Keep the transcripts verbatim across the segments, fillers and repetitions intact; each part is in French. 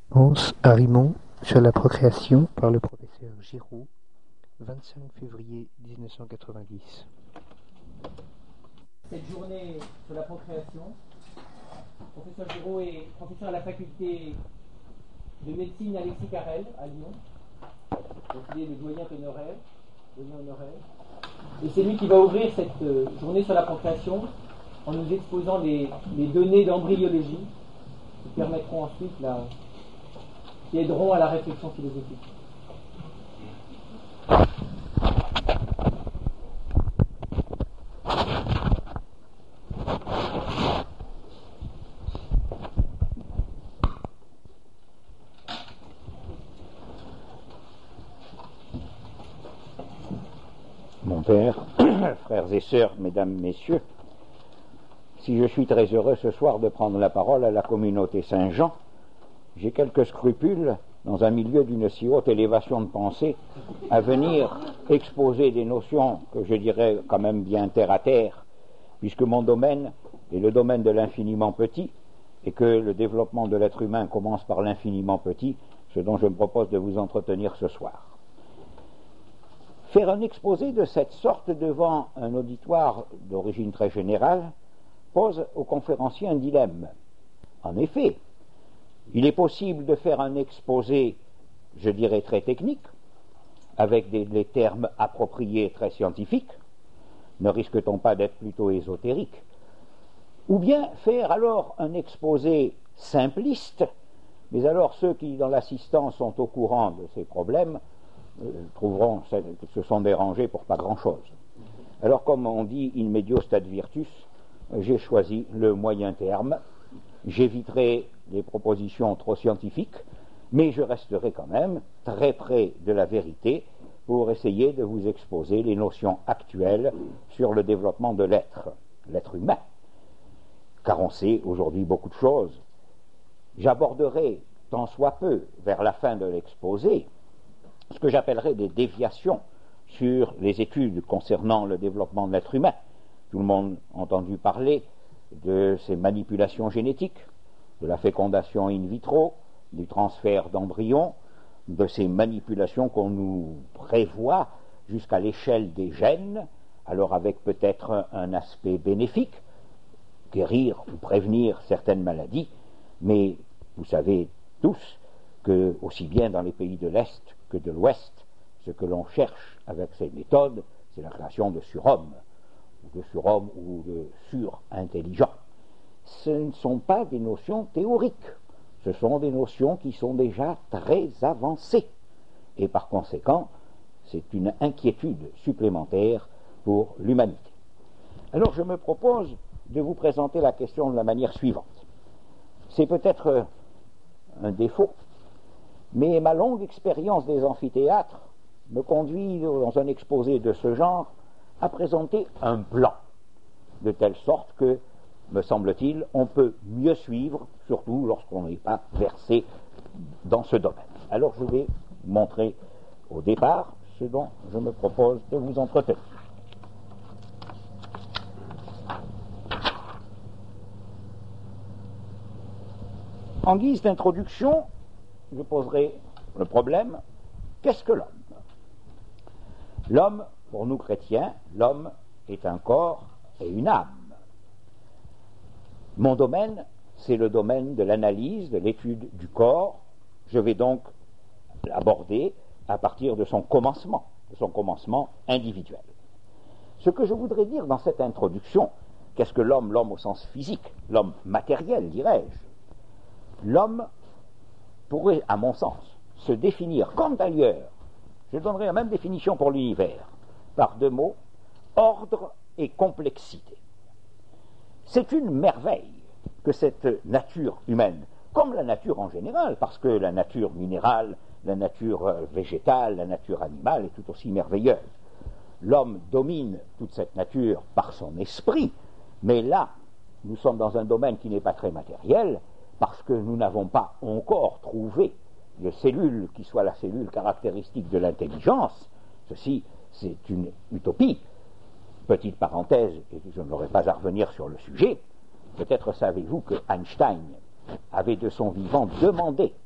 Réponse à Rimond sur la procréation par le professeur Giraud, vingt-cinq février mille neuf cent quatre-vingt-dix. Cette journée sur la procréation, le professeur Giraud est professeur à la faculté de médecine Alexis Carrel à Lyon. Donc il est le doyen honoraire, doyen honoraire. Et c'est lui qui va ouvrir cette euh, journée sur la procréation en nous exposant les, les données d'embryologie qui permettront ensuite la, qui aideront à la réflexion philosophique. Mon père, frères et sœurs, mesdames, messieurs, si je suis très heureux ce soir de prendre la parole à la communauté Saint-Jean, j'ai quelques scrupules, dans un milieu d'une si haute élévation de pensée, à venir exposer des notions que je dirais quand même bien terre à terre, puisque mon domaine est le domaine de l'infiniment petit, et que le développement de l'être humain commence par l'infiniment petit, ce dont je me propose de vous entretenir ce soir. Faire un exposé de cette sorte devant un auditoire d'origine très générale pose aux conférenciers un dilemme. En effet, il est possible de faire un exposé, je dirais, très technique, avec des, des termes appropriés très scientifiques, ne risque-t-on pas d'être plutôt ésotérique, ou bien faire alors un exposé simpliste, mais alors ceux qui dans l'assistance sont au courant de ces problèmes euh, trouveront que se sont dérangés pour pas grand-chose. Alors comme on dit in medio stat virtus, j'ai choisi le moyen terme. J'éviterai les propositions trop scientifiques, mais je resterai quand même très près de la vérité pour essayer de vous exposer les notions actuelles sur le développement de l'être, l'être humain. Car on sait aujourd'hui beaucoup de choses. J'aborderai, tant soit peu, vers la fin de l'exposé, ce que j'appellerai des déviations sur les études concernant le développement de l'être humain. Tout le monde a entendu parler de ces manipulations génétiques, de la fécondation in vitro, du transfert d'embryons, de ces manipulations qu'on nous prévoit jusqu'à l'échelle des gènes, alors avec peut-être un aspect bénéfique, guérir ou prévenir certaines maladies, mais vous savez tous que, aussi bien dans les pays de l'Est que de l'Ouest, ce que l'on cherche avec ces méthodes, c'est la création de surhommes, ou de surhommes ou de surintelligents. Ce ne sont pas des notions théoriques, ce sont des notions qui sont déjà très avancées. Et par conséquent, c'est une inquiétude supplémentaire pour l'humanité. Alors je me propose de vous présenter la question de la manière suivante. C'est peut-être un défaut, mais ma longue expérience des amphithéâtres me conduit, dans un exposé de ce genre, à présenter un plan, de telle sorte que, me semble-t-il, on peut mieux suivre, surtout lorsqu'on n'est pas versé dans ce domaine. Alors je vais vous montrer au départ ce dont je me propose de vous entretenir. En guise d'introduction, je poserai le problème, qu'est-ce que l'homme ? L'homme, pour nous chrétiens, l'homme est un corps et une âme. Mon domaine, c'est le domaine de l'analyse, de l'étude du corps. Je vais donc l'aborder à partir de son commencement, de son commencement individuel. Ce que je voudrais dire dans cette introduction, qu'est-ce que l'homme, l'homme au sens physique, l'homme matériel, dirais-je. L'homme pourrait, à mon sens, se définir, comme d'ailleurs, je donnerai la même définition pour l'univers, par deux mots, ordre et complexité. C'est une merveille que cette nature humaine, comme la nature en général, parce que la nature minérale, la nature végétale, la nature animale est tout aussi merveilleuse. L'homme domine toute cette nature par son esprit, mais là, nous sommes dans un domaine qui n'est pas très matériel, parce que nous n'avons pas encore trouvé de cellule qui soit la cellule caractéristique de l'intelligence. Ceci, c'est une utopie. Petite parenthèse, et je n'aurai pas à revenir sur le sujet, peut-être savez-vous que Einstein avait de son vivant demandé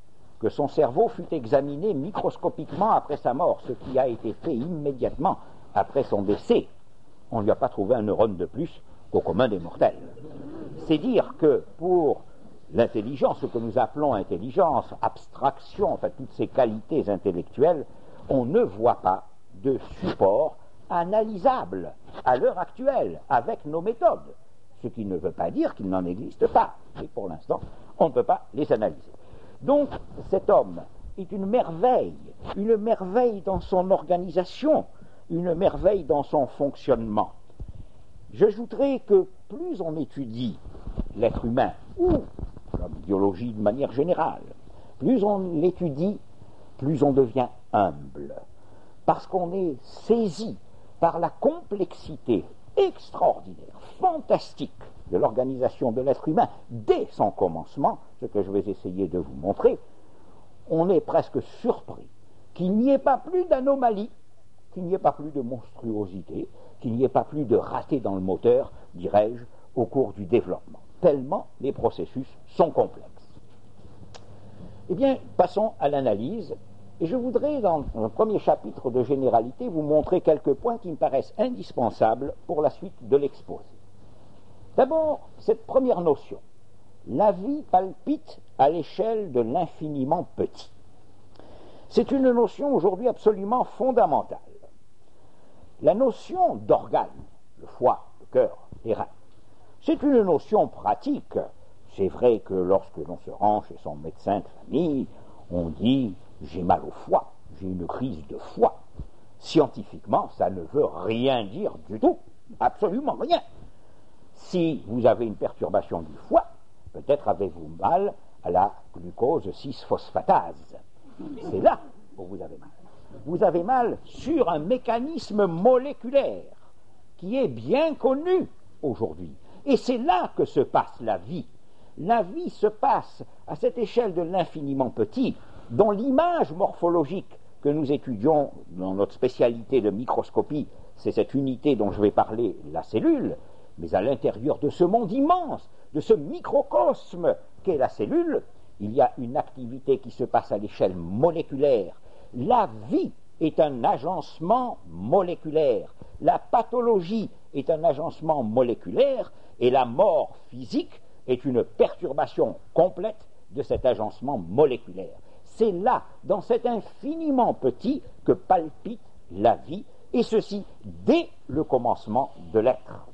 que son cerveau fût examiné microscopiquement après sa mort, ce qui a été fait immédiatement après son décès. On ne lui a pas trouvé un neurone de plus qu'au commun des mortels. C'est dire que pour l'intelligence, ce que nous appelons intelligence, abstraction, enfin toutes ces qualités intellectuelles, on ne voit pas de support analysable à l'heure actuelle avec nos méthodes. Ce qui ne veut pas dire qu'il n'en existe pas. Et pour l'instant, on ne peut pas les analyser. Donc, cet homme est une merveille, une merveille dans son organisation, une merveille dans son fonctionnement. J'ajouterai que plus on étudie l'être humain, ou la biologie de manière générale, plus on l'étudie, plus on devient humble, parce qu'on est saisi par la complexité extraordinaire, fantastique de l'organisation de l'être humain dès son commencement, ce que je vais essayer de vous montrer. On est presque surpris qu'il n'y ait pas plus d'anomalies, qu'il n'y ait pas plus de monstruosité, qu'il n'y ait pas plus de ratés dans le moteur, dirais-je, au cours du développement, tellement les processus sont complexes. Eh bien, passons à l'analyse, et je voudrais, dans un premier chapitre de généralité, vous montrer quelques points qui me paraissent indispensables pour la suite de l'exposé. D'abord, cette première notion. La vie palpite à l'échelle de l'infiniment petit. C'est une notion aujourd'hui absolument fondamentale. La notion d'organe, le foie, le cœur, les reins, c'est une notion pratique. C'est vrai que lorsque l'on se rend chez son médecin de famille, on dit « j'ai mal au foie, j'ai une crise de foie ». Scientifiquement, ça ne veut rien dire du tout, absolument rien. Si vous avez une perturbation du foie, peut-être avez-vous mal à la glucose six phosphatase. C'est là où vous avez mal. Vous avez mal sur un mécanisme moléculaire qui est bien connu aujourd'hui. Et c'est là que se passe la vie. La vie se passe à cette échelle de l'infiniment petit, dont l'image morphologique que nous étudions dans notre spécialité de microscopie, c'est cette unité dont je vais parler, la cellule, mais à l'intérieur de ce monde immense, de ce microcosme qu'est la cellule, il y a une activité qui se passe à l'échelle moléculaire. La vie est un agencement moléculaire, la pathologie est un agencement moléculaire, et la mort physique est une perturbation complète de cet agencement moléculaire. C'est là, dans cet infiniment petit, que palpite la vie, et ceci dès le commencement de l'être.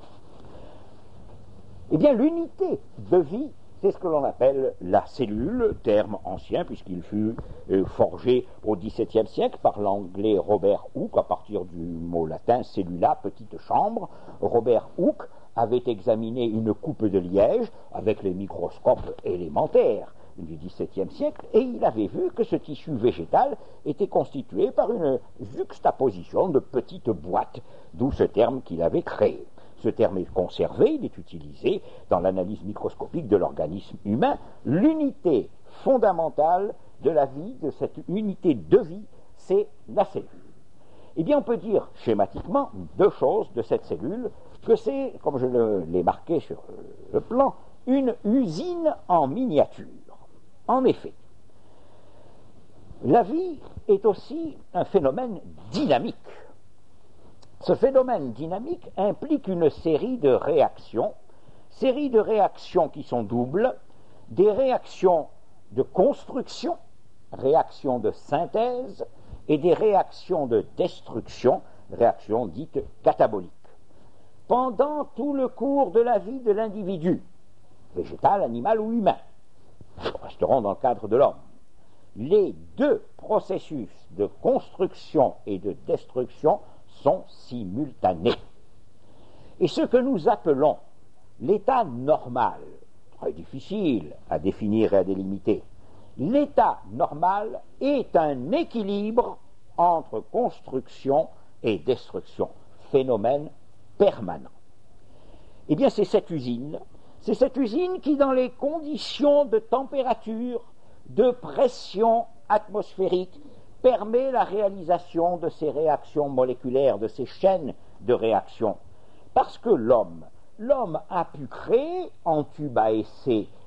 Eh bien, l'unité de vie, c'est ce que l'on appelle la cellule, terme ancien, puisqu'il fut euh, forgé au dix-septième siècle par l'anglais Robert Hooke, à partir du mot latin cellula, petite chambre. Robert Hooke avait examiné une coupe de liège avec les microscopes élémentaires du dix-septième siècle, et il avait vu que ce tissu végétal était constitué par une juxtaposition de petites boîtes, d'où ce terme qu'il avait créé. Ce terme est conservé, il est utilisé dans l'analyse microscopique de l'organisme humain. L'unité fondamentale de la vie, de cette unité de vie, c'est la cellule. Eh bien, on peut dire schématiquement deux choses de cette cellule, que c'est, comme je l'ai marqué sur le plan, une usine en miniature. En effet, la vie est aussi un phénomène dynamique. Ce phénomène dynamique implique une série de réactions, série de réactions qui sont doubles, des réactions de construction, réactions de synthèse, et des réactions de destruction, réactions dites cataboliques. Pendant tout le cours de la vie de l'individu, végétal, animal ou humain, nous resterons dans le cadre de l'homme, les deux processus de construction et de destruction sont simultanés. Et ce que nous appelons l'état normal, très difficile à définir et à délimiter, l'état normal est un équilibre entre construction et destruction, phénomène permanent. Eh bien, c'est cette usine, c'est cette usine qui, dans les conditions de température, de pression atmosphérique, permet la réalisation de ces réactions moléculaires, de ces chaînes de réactions. Parce que l'homme, l'homme a pu créer en tube à essai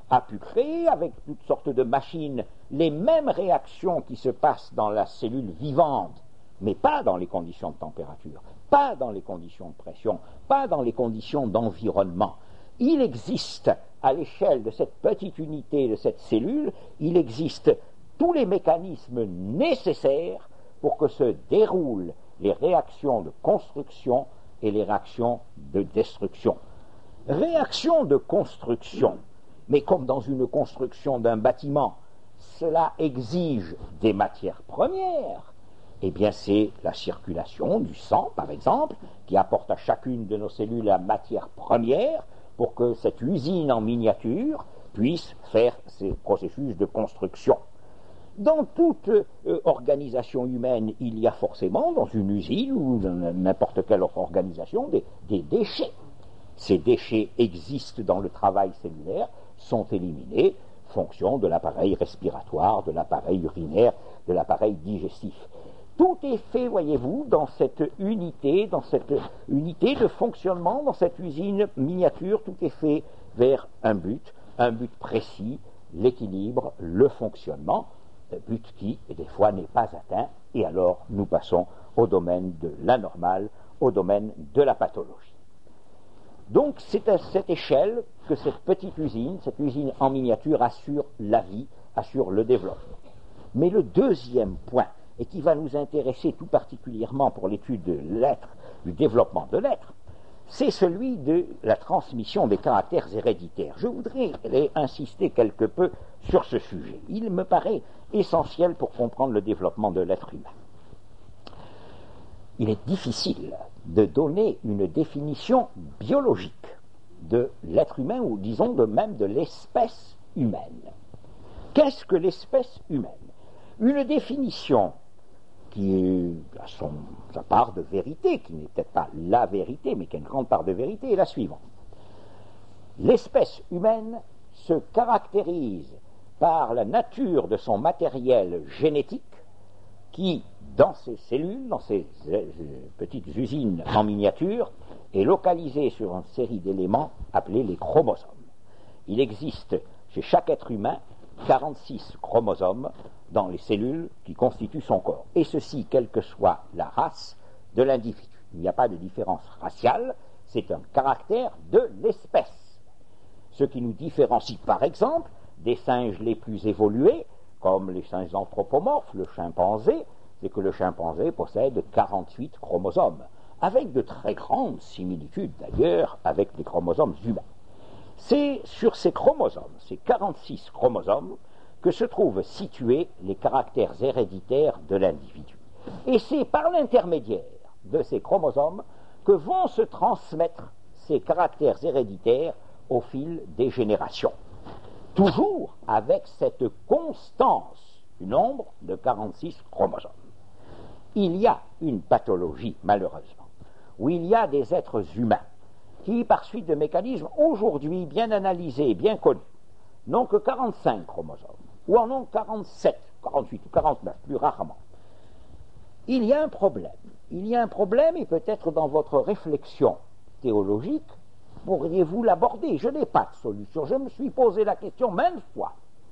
a pu créer, avec toutes sortes de machines, les mêmes réactions qui se passent dans la cellule vivante, mais pas dans les conditions de température, pas dans les conditions de pression, pas dans les conditions d'environnement. Il existe, à l'échelle de cette petite unité, de cette cellule, il existe tous les mécanismes nécessaires pour que se déroulent les réactions de construction et les réactions de destruction. Réaction de construction, mais comme dans une construction d'un bâtiment, cela exige des matières premières. Eh bien, c'est la circulation du sang, par exemple, qui apporte à chacune de nos cellules la matière première pour que cette usine en miniature puisse faire ces processus de construction. Dans toute euh, organisation humaine, il y a forcément, dans une usine ou dans n'importe quelle autre organisation, des, des déchets. Ces déchets existent dans le travail cellulaire, sont éliminés, fonction de l'appareil respiratoire, de l'appareil urinaire, de l'appareil digestif. Tout est fait, voyez-vous, dans cette unité, dans cette unité de fonctionnement, dans cette usine miniature, tout est fait vers un but, un but précis, l'équilibre, le fonctionnement, un but qui, des fois, n'est pas atteint, et alors nous passons au domaine de l'anormal, au domaine de la pathologie. Donc c'est à cette échelle que cette petite usine, cette usine en miniature, assure la vie, assure le développement. Mais le deuxième point, et qui va nous intéresser tout particulièrement pour l'étude de l'être, du développement de l'être, c'est celui de la transmission des caractères héréditaires. Je voudrais insister quelque peu sur ce sujet. Il me paraît essentiel pour comprendre le développement de l'être humain. Il est difficile de donner une définition biologique de l'être humain, ou disons de même de l'espèce humaine. Qu'est-ce que l'espèce humaine? Une définition qui a son, sa part de vérité, qui n'est peut-être pas la vérité, mais qui a une grande part de vérité, est la suivante. L'espèce humaine se caractérise par la nature de son matériel génétique qui, dans ses cellules, dans ses euh, petites usines en miniature, est localisé sur une série d'éléments appelés les chromosomes. Il existe chez chaque être humain quarante-six chromosomes dans les cellules qui constituent son corps. Et ceci, quelle que soit la race de l'individu. Il n'y a pas de différence raciale, c'est un caractère de l'espèce. Ce qui nous différencie, par exemple, des singes les plus évolués, comme les singes anthropomorphes, le chimpanzé, c'est que le chimpanzé possède quarante-huit chromosomes, avec de très grandes similitudes d'ailleurs avec les chromosomes humains. C'est sur ces chromosomes, ces quarante-six chromosomes, que se trouvent situés les caractères héréditaires de l'individu. Et c'est par l'intermédiaire de ces chromosomes que vont se transmettre ces caractères héréditaires au fil des générations. Toujours avec cette constance du nombre de quarante-six chromosomes. Il y a une pathologie, malheureusement, où il y a des êtres humains qui, par suite de mécanismes aujourd'hui bien analysés, bien connus, n'ont que quarante-cinq chromosomes, ou en ont quarante-sept, quarante-huit ou quarante-neuf, plus rarement. Il y a un problème. Il y a un problème, et peut-être dans votre réflexion théologique, pourriez-vous l'aborder? Je n'ai pas de solution. Je me suis posé la question maintes fois.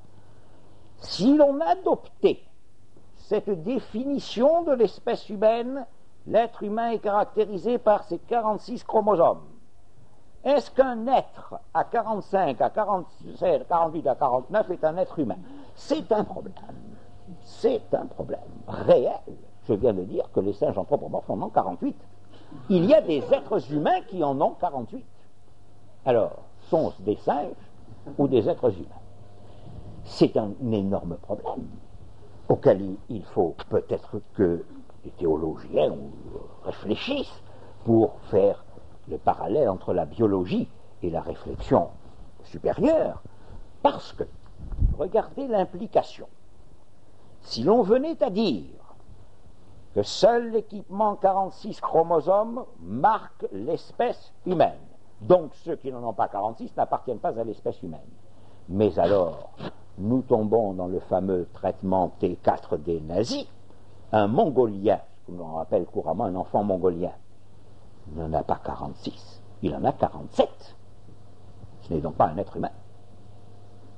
Si l'on adoptait cette définition de l'espèce humaine, l'être humain est caractérisé par ses quarante-six chromosomes. Est-ce qu'un être à quarante-cinq, à quarante-sept, à quarante-huit, à quarante-neuf est un être humain? C'est un problème. C'est un problème réel. Je viens de dire que les singes anthropomorphes en ont quarante-huit. Il y a des êtres humains qui en ont quarante-huit. Alors, sont-ce des singes ou des êtres humains? C'est un énorme problème auquel il faut peut-être que les théologiens réfléchissent pour faire le parallèle entre la biologie et la réflexion supérieure, parce que, regardez l'implication. Si l'on venait à dire que seul l'équipement quarante-six chromosomes marque l'espèce humaine, donc ceux qui n'en ont pas quarante-six n'appartiennent pas à l'espèce humaine, mais alors nous tombons dans le fameux traitement T quatre des nazis. Un Mongolien, comme on appelle couramment un enfant mongolien, il n'en a pas quarante-six, il en a quarante-sept. Ce n'est donc pas un être humain.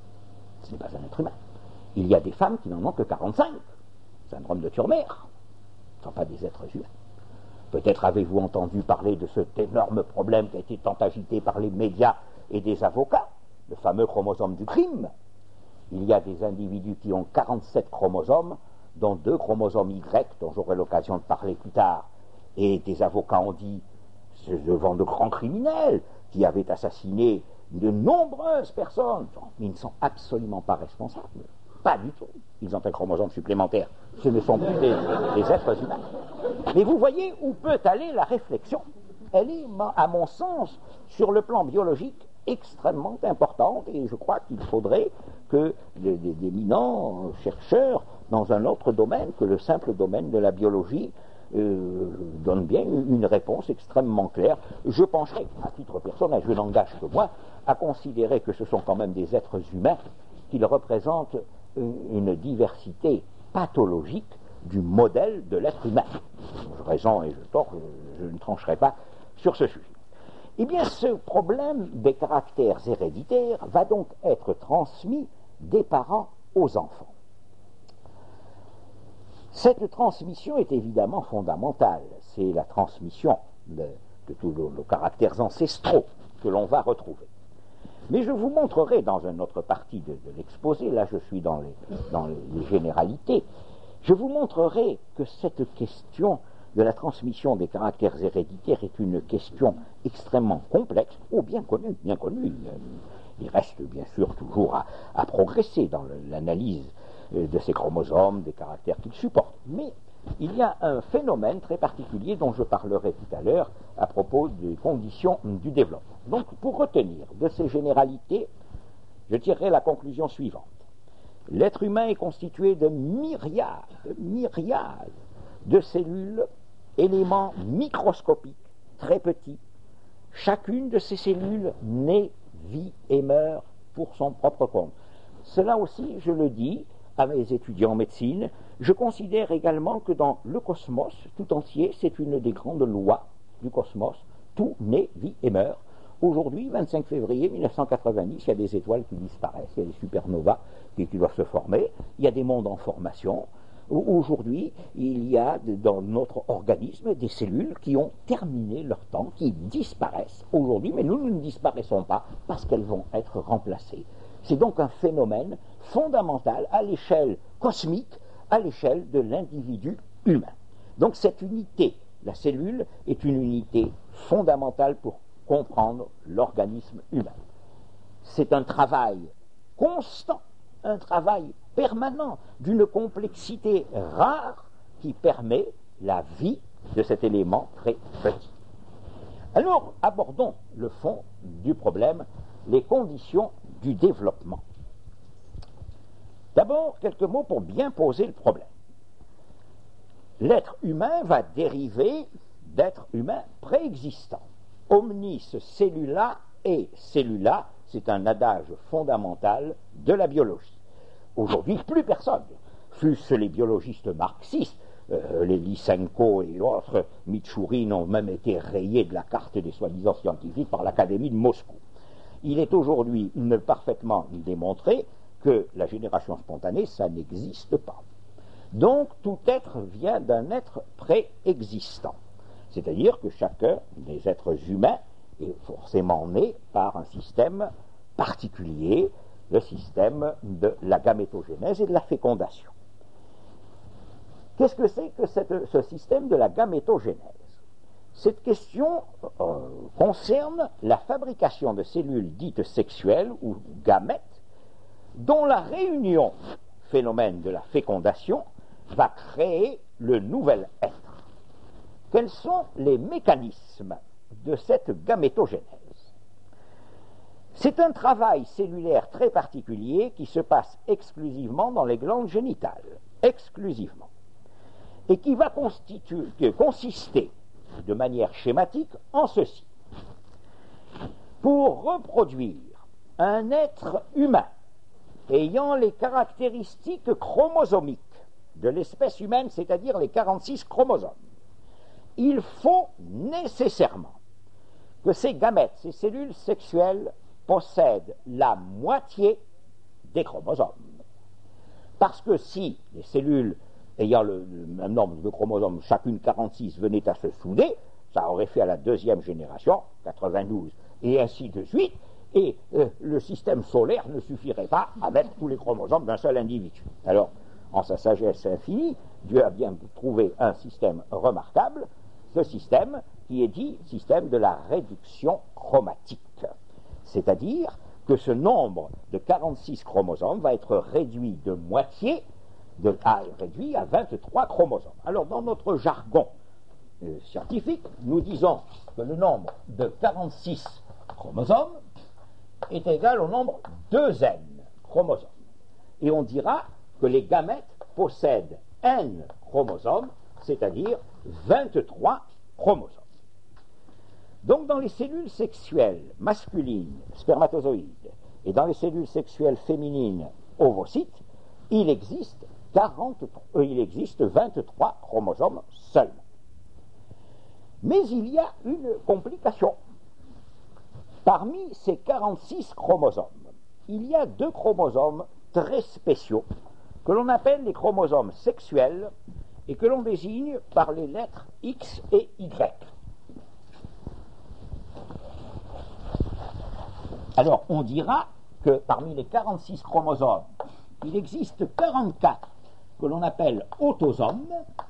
ce n'est pas un être humain. Il y a des femmes qui n'en ont que quarante-cinq. Syndrome de Turner. Ce ne sont pas des êtres humains. Peut-être avez-vous entendu parler de cet énorme problème qui a été tant agité par les médias et des avocats, le fameux chromosome du crime. Il y a des individus qui ont quarante-sept chromosomes, dont deux chromosomes Y, dont j'aurai l'occasion de parler plus tard. Et des avocats ont dit, devant de grands criminels, qui avaient assassiné de nombreuses personnes, mais ils ne sont absolument pas responsables. Pas du tout. Ils ont un chromosome supplémentaire. Ce ne sont plus des, des êtres humains. Mais vous voyez où peut aller la réflexion. Elle est, à mon sens, sur le plan biologique, extrêmement importante, et je crois qu'il faudrait que d'éminents chercheurs dans un autre domaine que le simple domaine de la biologie euh, donnent bien une réponse extrêmement claire. Je penserais, à titre personnel, je n'engage que moi, à considérer que ce sont quand même des êtres humains qu'ils représentent une diversité pathologique du modèle de l'être humain. J'ai raison et je tort, je ne trancherai pas sur ce sujet. Eh bien, ce problème des caractères héréditaires va donc être transmis des parents aux enfants. Cette transmission est évidemment fondamentale. C'est la transmission de, de tous nos caractères ancestraux que l'on va retrouver. Mais je vous montrerai dans une autre partie de, de l'exposé, là je suis dans les, dans les généralités, je vous montrerai que cette question de la transmission des caractères héréditaires est une question extrêmement complexe, ou bien connue, bien connue. Il, il reste bien sûr toujours à, à progresser dans l'analyse de ces chromosomes, des caractères qu'ils supportent. Mais il y a un phénomène très particulier dont je parlerai tout à l'heure à propos des conditions du développement. Donc, pour retenir de ces généralités, je tirerai la conclusion suivante. L'être humain est constitué de myriades, de myriades de cellules, éléments microscopiques, très petits. Chacune de ces cellules naît, vit et meurt pour son propre compte. Cela aussi, je le dis à mes étudiants en médecine, je considère également que dans le cosmos tout entier, c'est une des grandes lois du cosmos, tout naît, vit et meurt. Aujourd'hui, vingt-cinq février mille neuf cent quatre-vingt-dix, il y a des étoiles qui disparaissent, il y a des supernovas qui, qui doivent se former, il y a des mondes en formation. Aujourd'hui, il y a dans notre organisme des cellules qui ont terminé leur temps, qui disparaissent aujourd'hui, mais nous, nous ne disparaissons pas parce qu'elles vont être remplacées. C'est donc un phénomène fondamental à l'échelle cosmique, à l'échelle de l'individu humain. Donc cette unité, la cellule, est une unité fondamentale pour comprendre l'organisme humain. C'est un travail constant, un travail permanent, d'une complexité rare qui permet la vie de cet élément très petit. Alors, abordons le fond du problème, les conditions du développement. D'abord, quelques mots pour bien poser le problème. L'être humain va dériver d'être humain préexistant. Omnis cellula et cellula, c'est un adage fondamental de la biologie. Aujourd'hui, plus personne, fût-ce les biologistes marxistes, euh, les Lysenko et autres, Mitchourine ont même été rayés de la carte des soi-disant scientifiques par l'Académie de Moscou. Il est aujourd'hui parfaitement démontré que la génération spontanée, ça n'existe pas. Donc, tout être vient d'un être préexistant. C'est-à-dire que chacun des êtres humains est forcément né par un système particulier, le système de la gamétogénèse et de la fécondation. Qu'est-ce que c'est que cette, ce système de la gamétogénèse? Cette question euh, concerne la fabrication de cellules dites sexuelles ou gamètes, dont la réunion, phénomène de la fécondation, va créer le nouvel être. Quels sont les mécanismes de cette gamétogénèse? C'est un travail cellulaire très particulier qui se passe exclusivement dans les glandes génitales, exclusivement, et qui va consister de manière schématique en ceci. Pour reproduire un être humain ayant les caractéristiques chromosomiques de l'espèce humaine, c'est-à-dire les quarante-six chromosomes, il faut nécessairement que ces gamètes, ces cellules sexuelles, possèdent la moitié des chromosomes. Parce que si les cellules ayant le, le même nombre de chromosomes, chacune quarante-six, venaient à se souder, ça aurait fait à la deuxième génération, quatre-vingt-douze, et ainsi de suite, et euh, le système solaire ne suffirait pas à mettre tous les chromosomes d'un seul individu. Alors, en sa sagesse infinie, Dieu a bien trouvé un système remarquable, ce système qui est dit système de la réduction chromatique. C'est-à-dire que ce nombre de quarante-six chromosomes va être réduit de moitié, de, à, réduit à vingt-trois chromosomes. Alors, dans notre jargon euh, scientifique, nous disons que le nombre de quarante-six chromosomes est égal au nombre deux N chromosomes. Et on dira que les gamètes possèdent N chromosomes, c'est-à-dire vingt-trois chromosomes. Donc dans les cellules sexuelles masculines, spermatozoïdes, et dans les cellules sexuelles féminines, ovocytes, il existe, quarante, euh, il existe vingt-trois chromosomes seulement. Mais il y a une complication. Parmi ces quarante-six chromosomes, il y a deux chromosomes très spéciaux que l'on appelle les chromosomes sexuels et que l'on désigne par les lettres X et Y. Alors, on dira que parmi les quarante-six chromosomes, il existe quarante-quatre que l'on appelle autosomes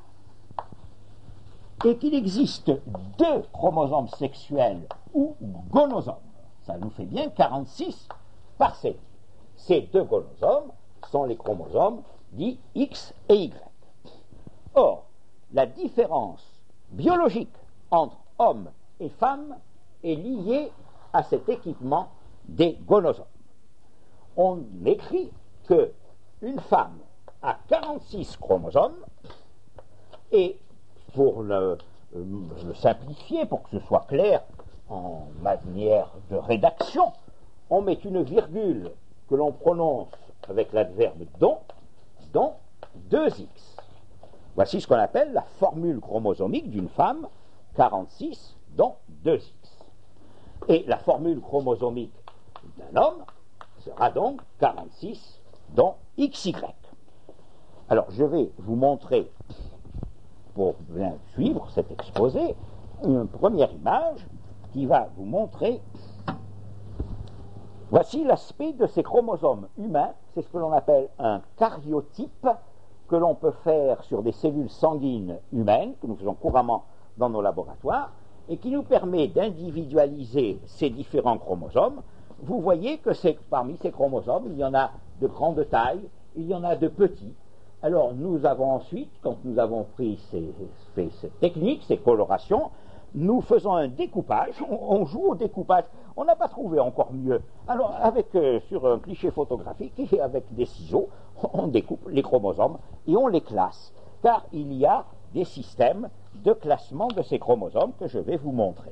et qu'il existe deux chromosomes sexuels ou gonosomes. Ça nous fait bien quarante-six par cellule. Ces deux gonosomes sont les chromosomes dits X et Y. Or, la différence biologique entre hommes et femmes est liée à cet équipement des gonosomes. On écrit qu'une femme a quarante-six chromosomes et pour le, le simplifier, pour que ce soit clair en manière de rédaction, on met une virgule que l'on prononce avec l'adverbe dont, dont deux X. Voici ce qu'on appelle la formule chromosomique d'une femme, quarante-six, dont deux X. Et la formule chromosomique d'un homme sera donc quarante-six, dont X Y. Alors, je vais vous montrer, pour bien suivre cet exposé, une première image qui va vous montrer. Voici l'aspect de ces chromosomes humains. C'est ce que l'on appelle un karyotype que l'on peut faire sur des cellules sanguines humaines, que nous faisons couramment dans nos laboratoires, et qui nous permet d'individualiser ces différents chromosomes. Vous voyez que c'est, parmi ces chromosomes, il y en a de grande taille, il y en a de petits. Alors nous avons ensuite, quand nous avons pris ces, fait cette technique, ces colorations, nous faisons un découpage, on, on joue au découpage, on n'a pas trouvé encore mieux. Alors avec, euh, sur un cliché photographique et avec des ciseaux, on découpe les chromosomes et on les classe, car il y a des systèmes de classement de ces chromosomes que je vais vous montrer.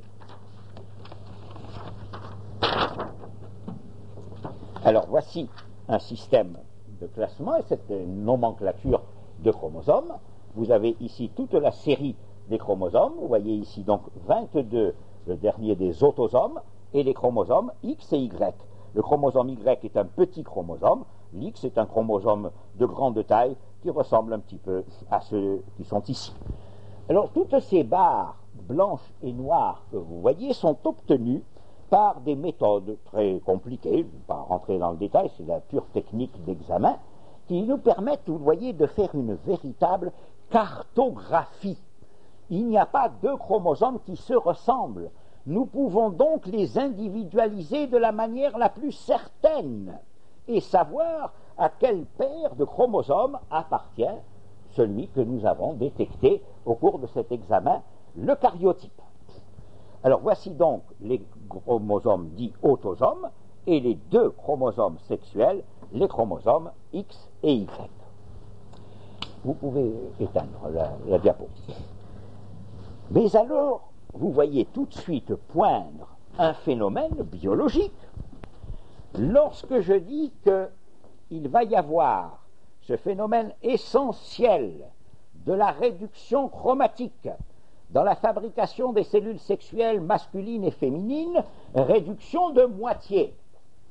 Alors voici un système de classement et cette nomenclature de chromosomes. Vous avez ici toute la série des chromosomes. Vous voyez ici donc vingt-deux, le dernier des autosomes, et les chromosomes X et Y. Le chromosome Y est un petit chromosome, l'X est un chromosome de grande taille qui ressemble un petit peu à ceux qui sont ici. Alors toutes ces barres blanches et noires que vous voyez sont obtenues par des méthodes très compliquées, je ne vais pas rentrer dans le détail, c'est la pure technique d'examen, qui nous permettent, vous voyez, de faire une véritable cartographie. Il n'y a pas deux chromosomes qui se ressemblent. Nous pouvons donc les individualiser de la manière la plus certaine et savoir à quelle paire de chromosomes appartient celui que nous avons détecté au cours de cet examen, le karyotype. Alors voici donc les chromosomes dits autosomes et les deux chromosomes sexuels, les chromosomes X et Y. Vous pouvez éteindre la, la diapo. Mais alors, vous voyez tout de suite poindre un phénomène biologique. Lorsque je dis qu'il va y avoir ce phénomène essentiel de la réduction chromatique dans la fabrication des cellules sexuelles masculines et féminines, réduction de moitié.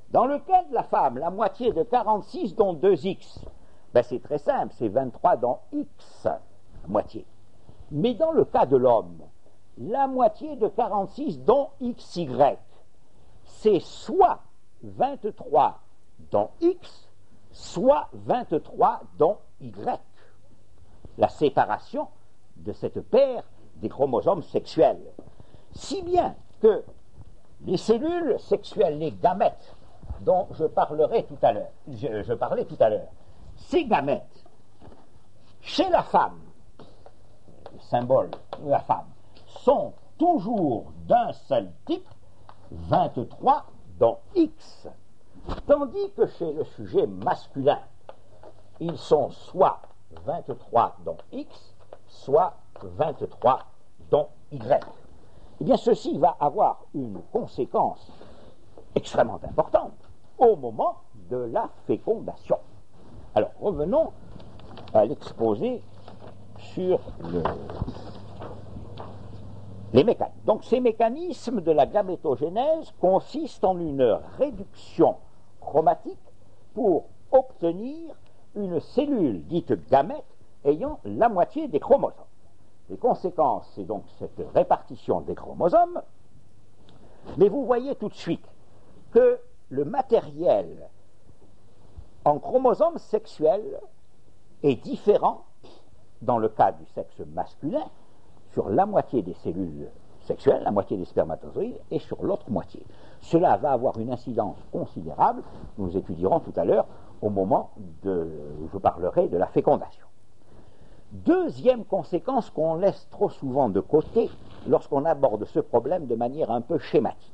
Dans le cas de la femme, la moitié de quarante-six dont deux x, ben c'est très simple, c'est vingt-trois dans x, la moitié. Mais dans le cas de l'homme, la moitié de quarante-six dont xy, c'est soit vingt-trois dans x, soit vingt-trois dans y. La séparation de cette paire des chromosomes sexuels. Si bien que les cellules sexuelles, les gamètes, dont je parlerai tout à l'heure, je, je parlais tout à l'heure, ces gamètes, chez la femme, le symbole de la femme, sont toujours d'un seul type, vingt-trois dans x, tandis que chez le sujet masculin, ils sont soit vingt-trois dans x, soit vingt-trois dans y. Eh bien, ceci va avoir une conséquence extrêmement importante au moment de la fécondation. Alors, revenons à l'exposé sur le, les mécanismes. Donc, ces mécanismes de la gamétogénèse consistent en une réduction chromatique pour obtenir une cellule dite gamète ayant la moitié des chromosomes. Les conséquences, c'est donc cette répartition des chromosomes, mais vous voyez tout de suite que le matériel en chromosomes sexuels est différent dans le cas du sexe masculin sur la moitié des cellules sexuelles, la moitié des spermatozoïdes, et sur l'autre moitié. Cela va avoir une incidence considérable, nous étudierons tout à l'heure au moment de, où je parlerai de la fécondation. Deuxième conséquence qu'on laisse trop souvent de côté lorsqu'on aborde ce problème de manière un peu schématique.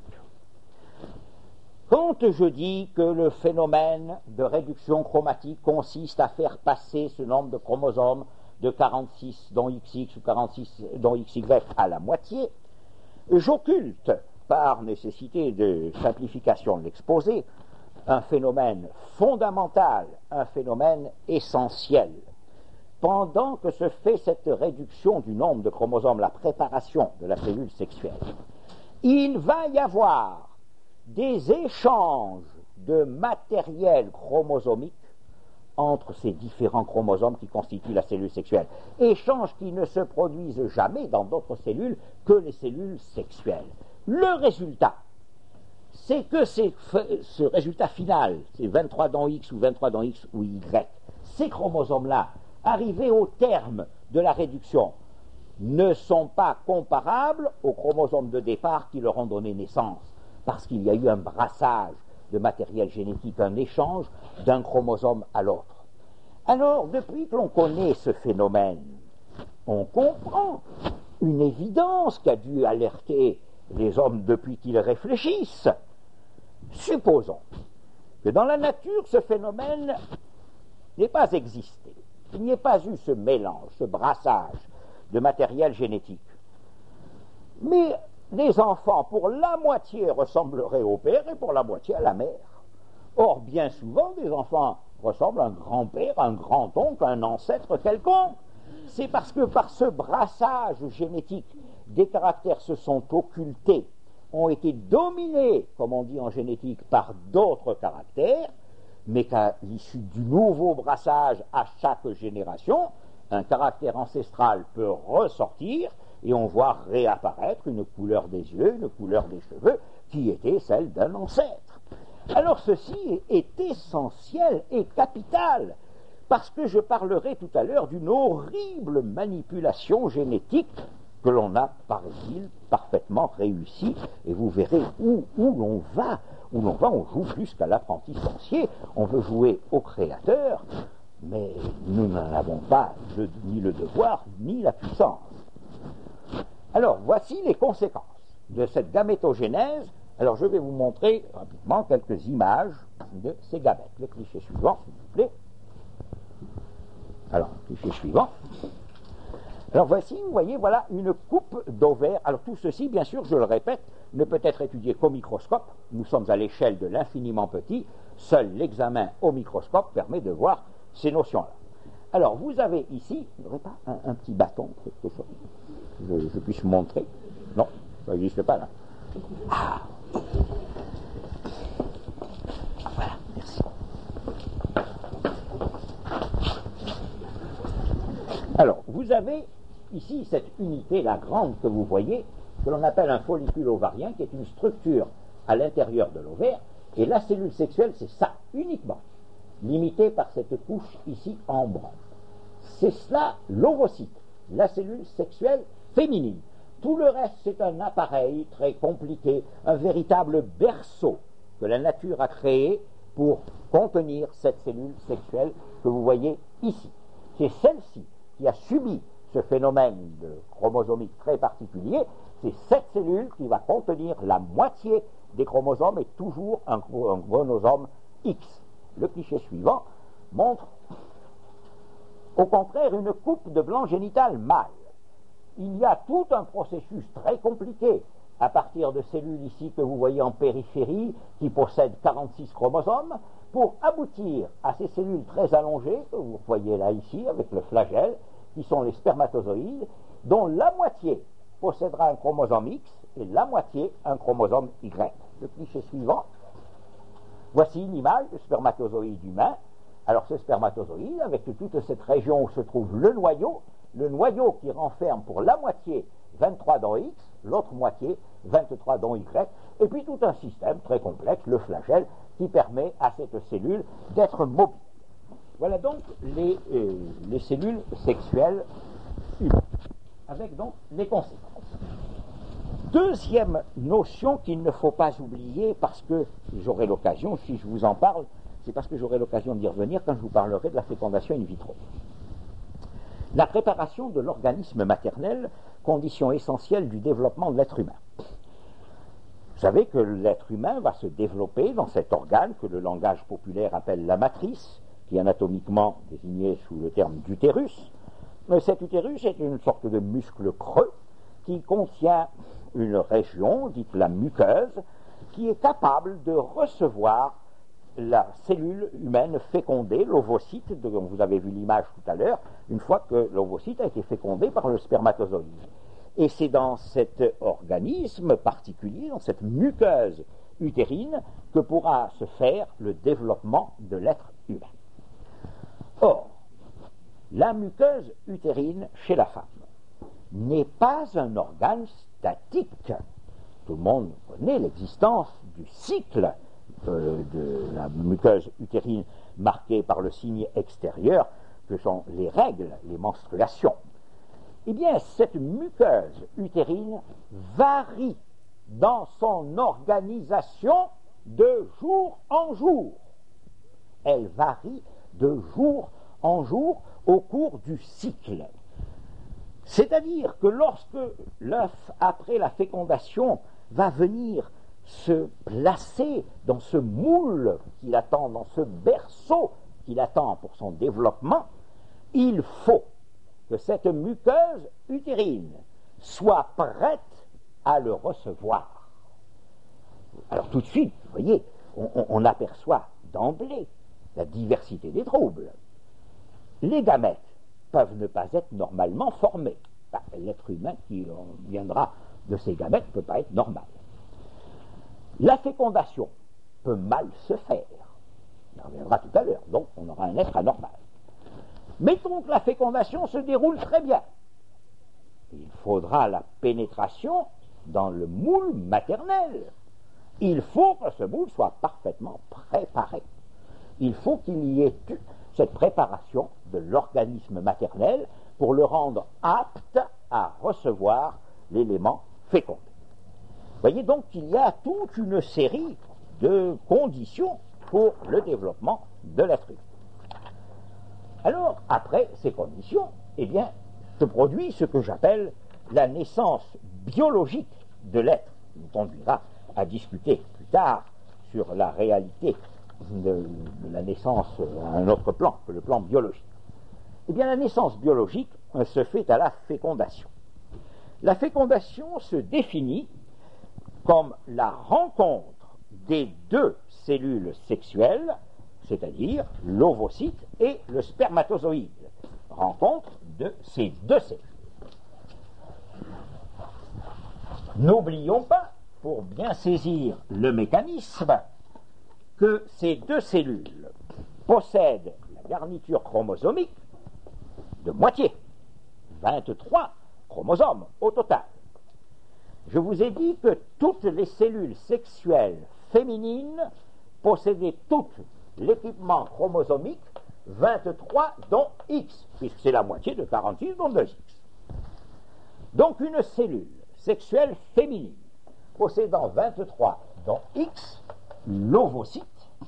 Quand je dis que le phénomène de réduction chromatique consiste à faire passer ce nombre de chromosomes de quarante-six dont X X ou quarante-six dont X Y à la moitié, j'occulte, par nécessité de simplification de l'exposé, un phénomène fondamental, un phénomène essentiel. Pendant que se fait cette réduction du nombre de chromosomes, la préparation de la cellule sexuelle, il va y avoir des échanges de matériel chromosomique entre ces différents chromosomes qui constituent la cellule sexuelle. Échanges qui ne se produisent jamais dans d'autres cellules que les cellules sexuelles. Le résultat, c'est que c'est ce résultat final, c'est vingt-trois dans X ou vingt-trois dans X ou Y, ces chromosomes-là, arrivés au terme de la réduction, ne sont pas comparables aux chromosomes de départ qui leur ont donné naissance, parce qu'il y a eu un brassage de matériel génétique, un échange d'un chromosome à l'autre. Alors, depuis que l'on connaît ce phénomène, on comprend une évidence qui a dû alerter les hommes depuis qu'ils réfléchissent. Supposons que dans la nature, ce phénomène n'ait pas existé. Il n'y ait pas eu ce mélange, ce brassage de matériel génétique. Mais les enfants, pour la moitié, ressembleraient au père et pour la moitié à la mère. Or, bien souvent, des enfants ressemblent à un grand-père, un grand-oncle, un ancêtre quelconque. C'est parce que par ce brassage génétique, des caractères se sont occultés, ont été dominés, comme on dit en génétique, par d'autres caractères, mais qu'à l'issue du nouveau brassage à chaque génération, un caractère ancestral peut ressortir et on voit réapparaître une couleur des yeux, une couleur des cheveux qui était celle d'un ancêtre. Alors ceci est essentiel et capital, parce que je parlerai tout à l'heure d'une horrible manipulation génétique que l'on a, paraît-il, parfaitement réussi, et vous verrez où, où l'on va. Où l'on va, on joue plus qu'à l'apprenti sorcier, on veut jouer au créateur, mais nous n'en avons pas le, ni le devoir, ni la puissance. Alors, voici les conséquences de cette gamétogénèse. Alors, je vais vous montrer rapidement quelques images de ces gamètes. Le cliché suivant, s'il vous plaît. Alors, cliché suivant. Alors, voici, vous voyez, voilà une coupe d'ovaires. Alors, tout ceci, bien sûr, je le répète, ne peut être étudié qu'au microscope. Nous sommes à l'échelle de l'infiniment petit. Seul l'examen au microscope permet de voir ces notions-là. Alors, vous avez ici, vous n'aurez pas un, un petit bâton, quelque chose, que je, je puisse montrer? Non, ça n'existe pas là. Ah. Alors, vous avez ici cette unité, la grande que vous voyez, que l'on appelle un follicule ovarien, qui est une structure à l'intérieur de l'ovaire, et la cellule sexuelle, c'est ça, uniquement, limitée par cette couche ici ambre. C'est cela l'ovocyte, la cellule sexuelle féminine. Tout le reste, c'est un appareil très compliqué, un véritable berceau que la nature a créé pour contenir cette cellule sexuelle que vous voyez ici. C'est celle-ci qui a subi ce phénomène de chromosomique très particulier. C'est cette cellule qui va contenir la moitié des chromosomes et toujours un, un chromosome X. Le cliché suivant montre au contraire une coupe de gland génital mâle. Il y a tout un processus très compliqué à partir de cellules ici que vous voyez en périphérie qui possèdent quarante-six chromosomes pour aboutir à ces cellules très allongées que vous voyez là ici avec le flagelle qui sont les spermatozoïdes dont la moitié possédera un chromosome X et la moitié un chromosome Y. Le cliché suivant. Voici une image de spermatozoïde humain. Alors ce spermatozoïde, avec toute cette région où se trouve le noyau, le noyau qui renferme pour la moitié vingt-trois dents X, l'autre moitié vingt-trois dents Y, et puis tout un système très complexe, le flagelle, qui permet à cette cellule d'être mobile. Voilà donc les, euh, les cellules sexuelles humaines, avec donc les conséquences. Deuxième notion qu'il ne faut pas oublier, parce que j'aurai l'occasion, si je vous en parle, c'est parce que j'aurai l'occasion d'y revenir quand je vous parlerai de la fécondation in vitro. La préparation de l'organisme maternel, condition essentielle du développement de l'être humain. Vous savez que l'être humain va se développer dans cet organe que le langage populaire appelle la matrice, qui est anatomiquement désigné sous le terme d'utérus. Mais cet utérus est une sorte de muscle creux qui contient une région, dite la muqueuse, qui est capable de recevoir la cellule humaine fécondée, l'ovocyte, dont vous avez vu l'image tout à l'heure, une fois que l'ovocyte a été fécondé par le spermatozoïde. Et c'est dans cet organisme particulier, dans cette muqueuse utérine, que pourra se faire le développement de l'être humain. Or, la muqueuse utérine chez la femme n'est pas un organe statique. Tout le monde connaît l'existence du cycle de, de la muqueuse utérine marquée par le signe extérieur que sont les règles, les menstruations. Eh bien, cette muqueuse utérine varie dans son organisation de jour en jour. Elle varie de jour en jour au cours du cycle. C'est-à-dire que lorsque l'œuf, après la fécondation, va venir se placer dans ce moule qu'il attend, dans ce berceau qu'il attend pour son développement, il faut que cette muqueuse utérine soit prête à le recevoir. Alors tout de suite, vous voyez, on, on, on aperçoit d'emblée la diversité des troubles. Les gamètes peuvent ne pas être normalement formés. Ben, l'être humain qui viendra de ces gamètes ne peut pas être normal. La fécondation peut mal se faire. On en reviendra tout à l'heure, donc on aura un être anormal. Mettons que la fécondation se déroule très bien. Il faudra la pénétration dans le moule maternel. Il faut que ce moule soit parfaitement préparé. Il faut qu'il y ait cette préparation de l'organisme maternel pour le rendre apte à recevoir l'élément fécondé. Vous voyez donc qu'il y a toute une série de conditions pour le développement de l'être humain. Alors, après ces conditions, eh bien, se produit ce que j'appelle la naissance biologique de l'être. Il nous conduira à discuter plus tard sur la réalité de, de la naissance à un autre plan que le plan biologique. Eh bien, la naissance biologique se fait à la fécondation. La fécondation se définit comme la rencontre des deux cellules sexuelles, c'est-à-dire l'ovocyte et le spermatozoïde. Rencontre de ces deux cellules. N'oublions pas, pour bien saisir le mécanisme, que ces deux cellules possèdent la garniture chromosomique de moitié. vingt-trois chromosomes au total. Je vous ai dit que toutes les cellules sexuelles féminines possédaient tout l'équipement chromosomique vingt-trois dont X, puisque c'est la moitié de quarante-six dont deux X. Donc une cellule sexuelle féminine possédant vingt-trois dont X, l'ovocyte,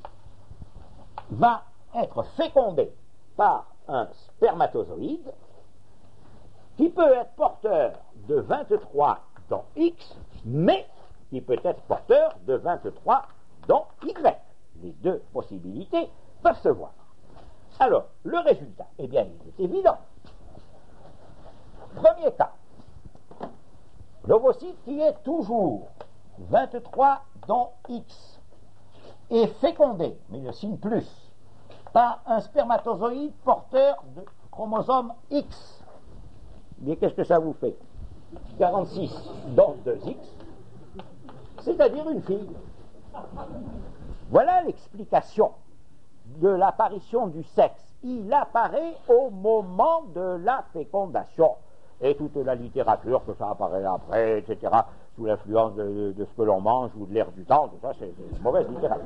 va être fécondé par un spermatozoïde qui peut être porteur de vingt-trois dont X, mais qui peut être porteur de vingt-trois dont Y. Les deux possibilités peuvent se voir. Alors, le résultat, eh bien, il est évident. Premier cas, l'ovocyte qui est toujours vingt-trois dont X est fécondé, mais le signe plus, par un spermatozoïde porteur de chromosome X. Mais qu'est-ce que ça vous fait? quarante-six dont deux X, c'est-à-dire une fille. Voilà l'explication de l'apparition du sexe. Il apparaît au moment de la fécondation. Et toute la littérature, que ça apparaît après, et cetera, sous l'influence de, de ce que l'on mange ou de l'air du temps, tout ça, c'est une mauvaise littérature.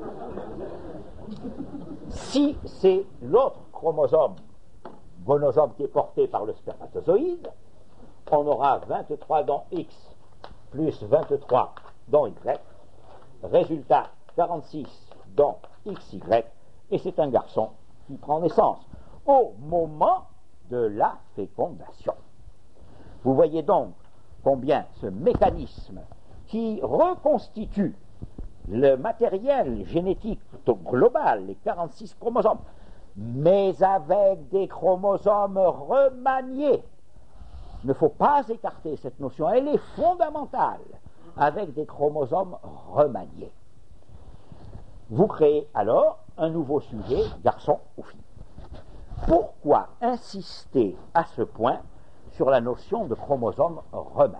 Si c'est l'autre chromosome, gonosome, qui est porté par le spermatozoïde, on aura vingt-trois dont X plus vingt-trois dont Y. Résultat, quarante-six dont X Y. Et c'est un garçon qui prend naissance au moment de la fécondation. Vous voyez donc combien ce mécanisme qui reconstitue le matériel génétique global, les quarante-six chromosomes, mais avec des chromosomes remaniés. Il ne faut pas écarter cette notion, elle est fondamentale, avec des chromosomes remaniés. Vous créez alors un nouveau sujet, garçon ou fille. Pourquoi insister à ce point sur la notion de chromosome remanié?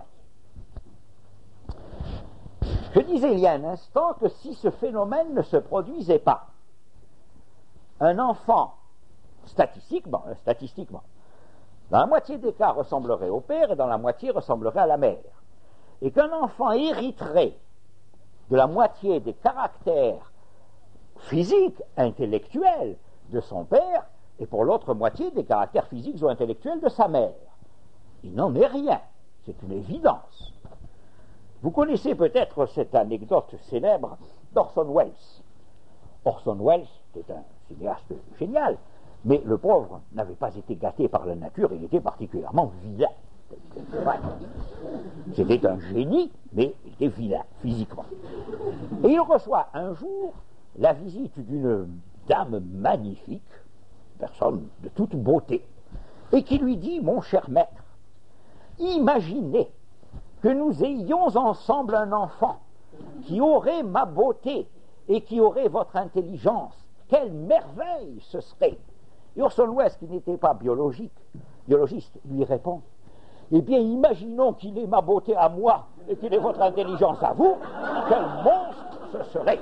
Je disais il y a un instant que si ce phénomène ne se produisait pas, un enfant, statistiquement, euh, statistiquement, dans la moitié des cas ressemblerait au père et dans la moitié ressemblerait à la mère, et qu'un enfant hériterait de la moitié des caractères physiques, intellectuels de son père, et pour l'autre moitié des caractères physiques ou intellectuels de sa mère. Il n'en est rien, c'est une évidence. Vous connaissez peut-être cette anecdote célèbre d'Orson Welles. Orson Welles était un cinéaste génial, mais le pauvre n'avait pas été gâté par la nature, il était particulièrement vilain. C'était un génie, mais il était vilain, physiquement. Et il reçoit un jour la visite d'une dame magnifique, personne de toute beauté, et qui lui dit: mon cher maître, imaginez que nous ayons ensemble un enfant qui aurait ma beauté et qui aurait votre intelligence. Quelle merveille ce serait! Et Orson Welles, qui n'était pas biologique, biologiste, lui répond: eh bien, imaginons qu'il ait ma beauté à moi et qu'il ait votre intelligence à vous. Quel monstre ce serait!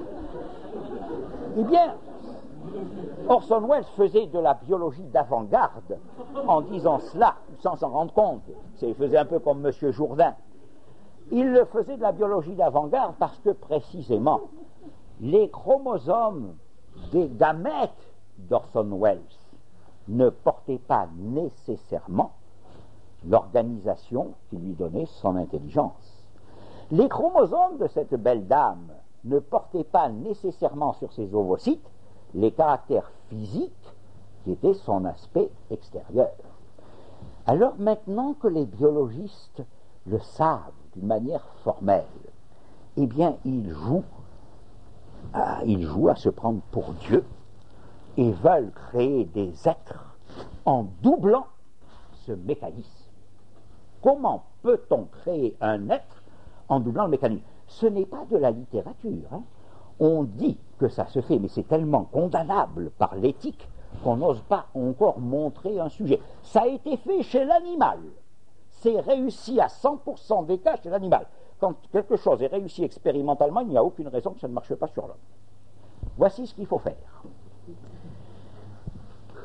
Eh bien, Orson Welles faisait de la biologie d'avant-garde en disant cela, sans s'en rendre compte. Il faisait un peu comme M. Jourdain. Il le faisait de la biologie d'avant-garde parce que, précisément, les chromosomes des gamètes d'Orson Welles ne portaient pas nécessairement l'organisation qui lui donnait son intelligence. Les chromosomes de cette belle dame ne portaient pas nécessairement sur ses ovocytes les caractères physiques qui étaient son aspect extérieur. Alors maintenant que les biologistes le savent d'une manière formelle, eh bien ils jouent à, ils jouent à se prendre pour Dieu et veulent créer des êtres en doublant ce mécanisme. Comment peut-on créer un être en doublant le mécanisme? Ce n'est pas de la littérature, hein. On dit que ça se fait, mais c'est tellement condamnable par l'éthique qu'on n'ose pas encore montrer un sujet. Ça a été fait chez l'animal. C'est réussi à cent pour cent des cas chez l'animal. Quand quelque chose est réussi expérimentalement, il n'y a aucune raison que ça ne marche pas sur l'homme. Voici ce qu'il faut faire.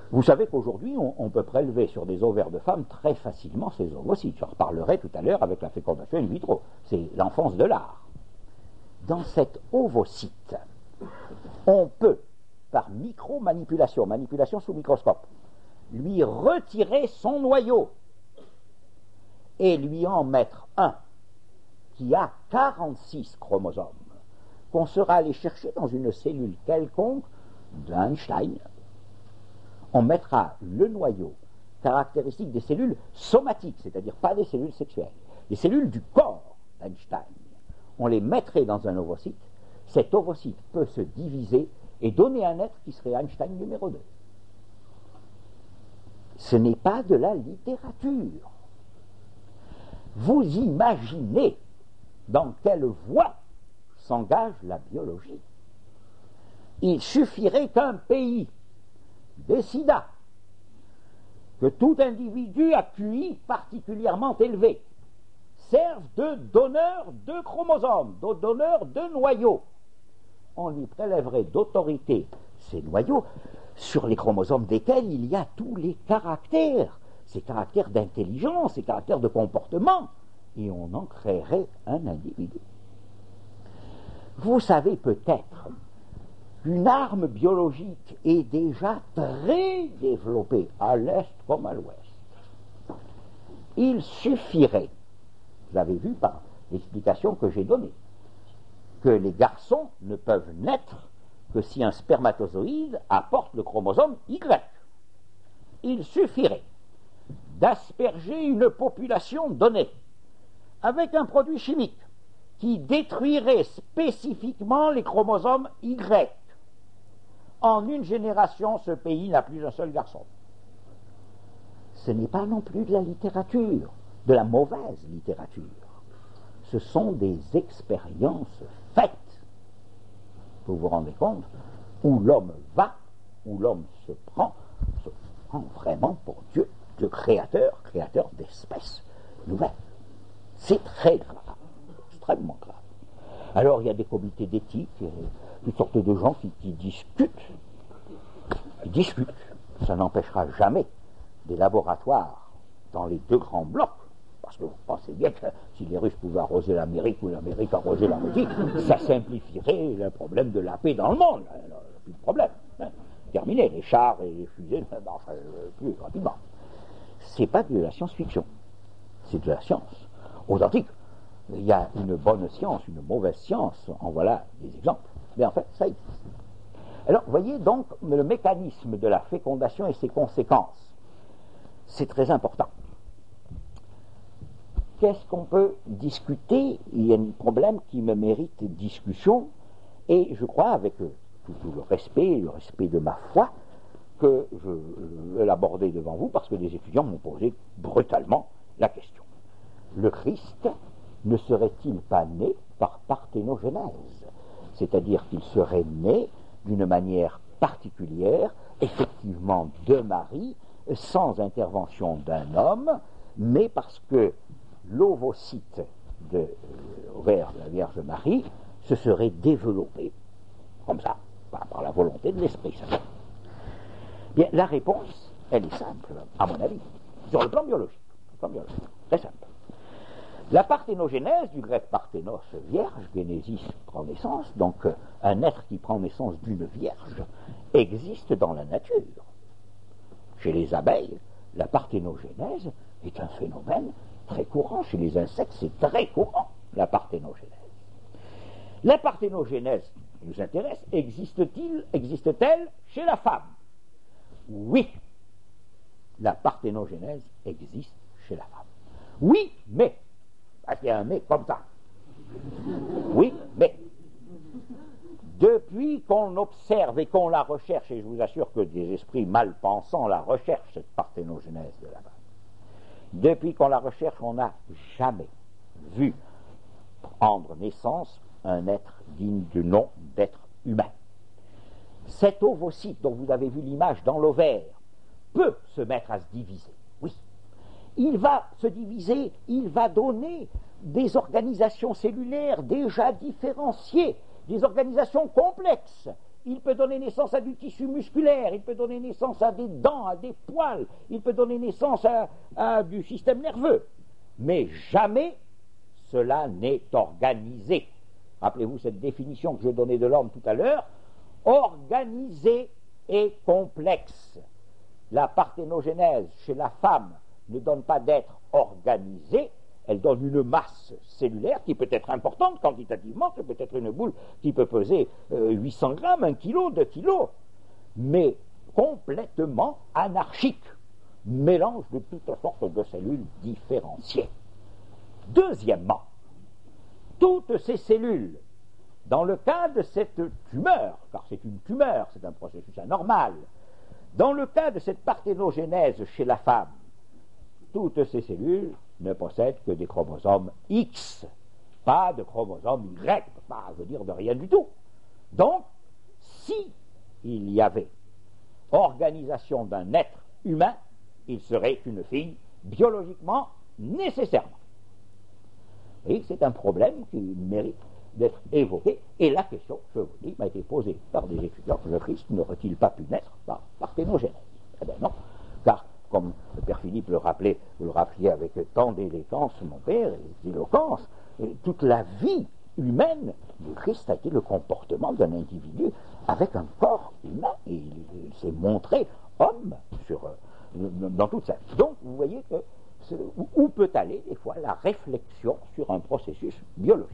Vous savez qu'aujourd'hui, on, on peut prélever sur des ovaires de femmes très facilement ces ovocytes. J'en reparlerai tout à l'heure avec la fécondation in vitro. C'est l'enfance de l'art. Dans cet ovocyte, on peut, par micro-manipulation, manipulation sous microscope, lui retirer son noyau et lui en mettre un qui a quarante-six chromosomes, qu'on sera allé chercher dans une cellule quelconque d'Einstein. On mettra le noyau caractéristique des cellules somatiques, c'est-à-dire pas des cellules sexuelles, des cellules du corps d'Einstein. On les mettrait dans un ovocyte. Cet ovocyte peut se diviser et donner un être qui serait Einstein numéro deux. Ce n'est pas de la littérature. Vous imaginez dans quelle voie s'engage la biologie. Il suffirait qu'un pays décida que tout individu à Q I particulièrement élevé serve de donneur de chromosomes, de donneur de noyaux. On lui prélèverait d'autorité ces noyaux sur les chromosomes desquels il y a tous les caractères, ces caractères d'intelligence, ces caractères de comportement, et on en créerait un individu. Vous savez peut-être qu'une arme biologique est déjà très développée à l'est comme à l'ouest. Il suffirait, vous l'avez vu par l'explication que j'ai donnée, que les garçons ne peuvent naître que si un spermatozoïde apporte le chromosome Y. Il suffirait d'asperger une population donnée avec un produit chimique qui détruirait spécifiquement les chromosomes Y. En une génération, ce pays n'a plus un seul garçon. Ce n'est pas non plus de la littérature, de la mauvaise littérature. Ce sont des expériences faites. Vous vous rendez compte, où l'homme va, où l'homme se prend, se prend vraiment pour Dieu, Dieu créateur, créateur d'espèces nouvelles. C'est très grave, extrêmement grave. Alors il y a des comités d'éthique, toutes sortes de gens qui, qui discutent, qui discutent. Ça n'empêchera jamais des laboratoires dans les deux grands blocs. Parce que vous pensez bien que si les Russes pouvaient arroser l'Amérique ou l'Amérique arroser la Russie, ça simplifierait le problème de la paix dans le monde. Il n'y a plus de problème. Hein. Terminé, les chars et les fusées, ben, enfin, plus rapidement. C'est pas de la science-fiction, c'est de la science. Authentique, il y a une bonne science, une mauvaise science, en voilà des exemples. Mais en fait, ça existe. Alors, vous voyez donc le mécanisme de la fécondation et ses conséquences. C'est très important. Qu'est-ce qu'on peut discuter? Il y a un problème qui me mérite discussion, et je crois, avec tout, tout le respect, le respect de ma foi, que je vais l'aborder devant vous, parce que des étudiants m'ont posé brutalement la question. Le Christ ne serait-il pas né par parthénogenèse? C'est-à-dire qu'il serait né d'une manière particulière, effectivement de Marie, sans intervention d'un homme, mais parce que l'ovocyte de l'ovaire de la Vierge Marie se serait développé, comme ça, par, par la volonté de l'Esprit Saint. Bien, la réponse, elle est simple, à mon avis, sur le plan biologique. Le plan biologique, très simple. La parthénogenèse, du grec parthénos, vierge, génésis, prend naissance, donc un être qui prend naissance d'une vierge, existe dans la nature. Chez les abeilles, la parthénogenèse est un phénomène très courant. Chez les insectes, c'est très courant, la parthénogenèse. La parthénogenèse qui nous intéresse, existe-t-il, existe-t-elle chez la femme? Oui, la parthénogenèse existe chez la femme. Oui, mais, parce qu'il y a un mais comme ça. Oui, mais, depuis qu'on observe et qu'on la recherche, et je vous assure que des esprits mal pensants la recherchent, cette parthénogenèse de la femme, depuis qu'on la recherche, on n'a jamais vu prendre naissance un être digne du nom d'être humain. Cet ovocyte dont vous avez vu l'image dans l'ovaire peut se mettre à se diviser, oui. Il va se diviser, il va donner des organisations cellulaires déjà différenciées, des organisations complexes, il peut donner naissance à du tissu musculaire, il peut donner naissance à des dents, à des poils, il peut donner naissance à, à du système nerveux. Mais jamais cela n'est organisé. Rappelez-vous cette définition que je donnais de l'homme tout à l'heure. Organisé et complexe. La parthénogenèse chez la femme ne donne pas d'être organisée, elle donne une masse cellulaire qui peut être importante quantitativement, c'est peut-être une boule qui peut peser euh, huit cents grammes, un kilo, deux kilos, mais complètement anarchique, mélange de toutes sortes de cellules différenciées. Deuxièmement, toutes ces cellules, dans le cas de cette tumeur, car c'est une tumeur, c'est un processus anormal, dans le cas de cette parthénogenèse chez la femme, toutes ces cellules ne possèdent que des chromosomes X, pas de chromosomes Y, pas à dire de rien du tout. Donc, si il y avait organisation d'un être humain, il serait une fille biologiquement nécessairement. Vous voyez que c'est un problème qui mérite d'être évoqué, et la question, je vous dis, m'a été posée par des étudiants: le Christ n'aurait-il pas pu naître par parthénogenèse? Eh bien non, car comme le père Philippe le rappelait, vous le rappeliez avec tant d'élégance, mon père, et d'éloquence, toute la vie humaine du Christ a été le comportement d'un individu avec un corps humain, et il s'est montré homme sur, dans toute sa vie. Donc, vous voyez que où peut aller, des fois, la réflexion sur un processus biologique.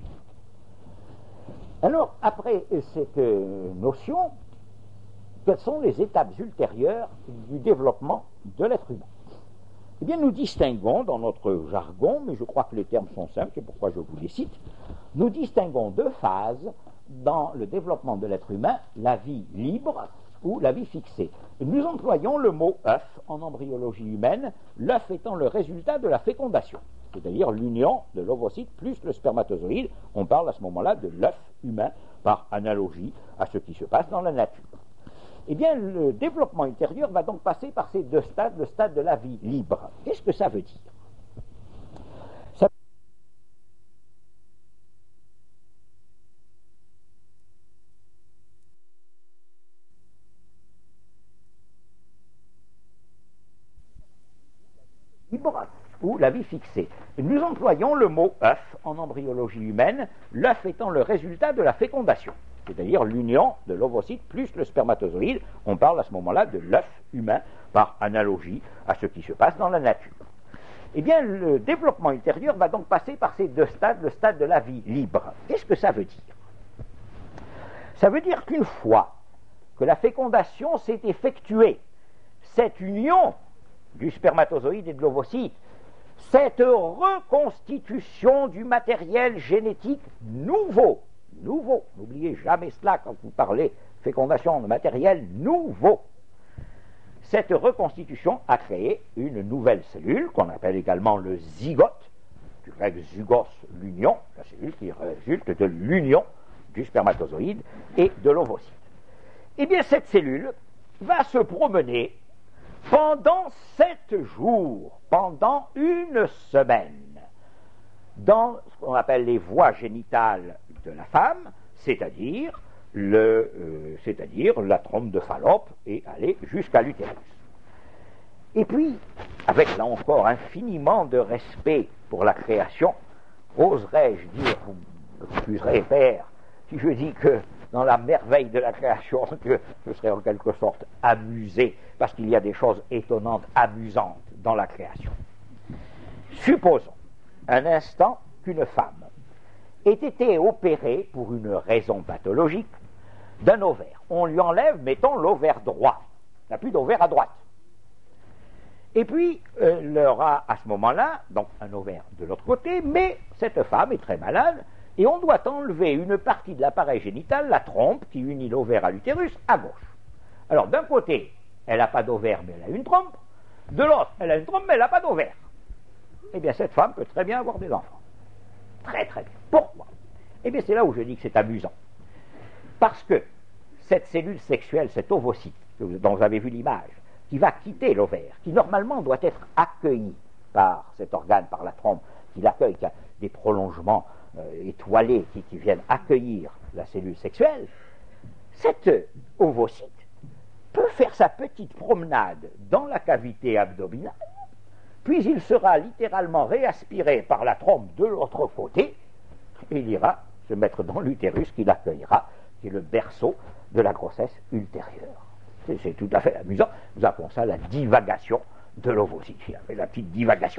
Alors, après cette notion, quelles sont les étapes ultérieures du développement de l'être humain? Eh bien, nous distinguons dans notre jargon, mais je crois que les termes sont simples, c'est pourquoi je vous les cite, nous distinguons deux phases dans le développement de l'être humain: la vie libre ou la vie fixée. Nous employons le mot œuf en embryologie humaine, l'œuf étant le résultat de la fécondation, c'est-à-dire l'union de l'ovocyte plus le spermatozoïde. On parle à ce moment-là de l'œuf humain, par analogie à ce qui se passe dans la nature. Eh bien, le développement ultérieur va donc passer par ces deux stades, le stade de la vie libre. Qu'est-ce que ça veut dire? Ça libre ou la vie fixée. Nous employons le mot œuf en embryologie humaine, l'œuf étant le résultat de la fécondation, c'est-à-dire l'union de l'ovocyte plus le spermatozoïde. On parle à ce moment-là de l'œuf humain, par analogie à ce qui se passe dans la nature. Eh bien, le développement ultérieur va donc passer par ces deux stades, le stade de la vie libre. Qu'est-ce que ça veut dire? Ça veut dire qu'une fois que la fécondation s'est effectuée, cette union du spermatozoïde et de l'ovocyte, cette reconstitution du matériel génétique nouveau, nouveau, n'oubliez jamais cela quand vous parlez fécondation de matériel nouveau, cette reconstitution a créé une nouvelle cellule qu'on appelle également le zygote, du grec zygos, l'union, la cellule qui résulte de l'union du spermatozoïde et de l'ovocyte. Eh bien, cette cellule va se promener pendant sept jours, pendant une semaine, dans ce qu'on appelle les voies génitales de la femme, c'est-à-dire le, euh, c'est-à-dire la trompe de Fallope, et aller jusqu'à l'utérus. Et puis, avec là encore infiniment de respect pour la création, oserais-je dire, vous m'excuserez, père, si je dis que dans la merveille de la création, que je serais en quelque sorte amusé, parce qu'il y a des choses étonnantes, amusantes dans la création. Supposons un instant qu'une femme ait été opérée pour une raison pathologique d'un ovaire. On lui enlève, mettons, l'ovaire droit. Il n'y a plus d'ovaire à droite. Et puis, euh, il aura à ce moment-là, donc un ovaire de l'autre côté, mais cette femme est très malade, et on doit enlever une partie de l'appareil génital, la trompe, qui unit l'ovaire à l'utérus, à gauche. Alors, d'un côté, elle n'a pas d'ovaire, mais elle a une trompe. De l'autre, elle a une trompe, mais elle n'a pas d'ovaire. Eh bien, cette femme peut très bien avoir des enfants. Très, très bien. Pourquoi? Eh bien, c'est là où je dis que c'est amusant. Parce que cette cellule sexuelle, cet ovocyte, dont vous avez vu l'image, qui va quitter l'ovaire, qui normalement doit être accueilli par cet organe, par la trompe, qui l'accueille, qui a des prolongements euh, étoilés qui, qui viennent accueillir la cellule sexuelle, cet ovocyte peut faire sa petite promenade dans la cavité abdominale, puis il sera littéralement réaspiré par la trompe de l'autre côté, et il ira se mettre dans l'utérus qui l'accueillera, qui est le berceau de la grossesse ultérieure. C'est, c'est tout à fait amusant. Nous appelons ça la divagation de l'ovocyte. Il a fait la petite divagation.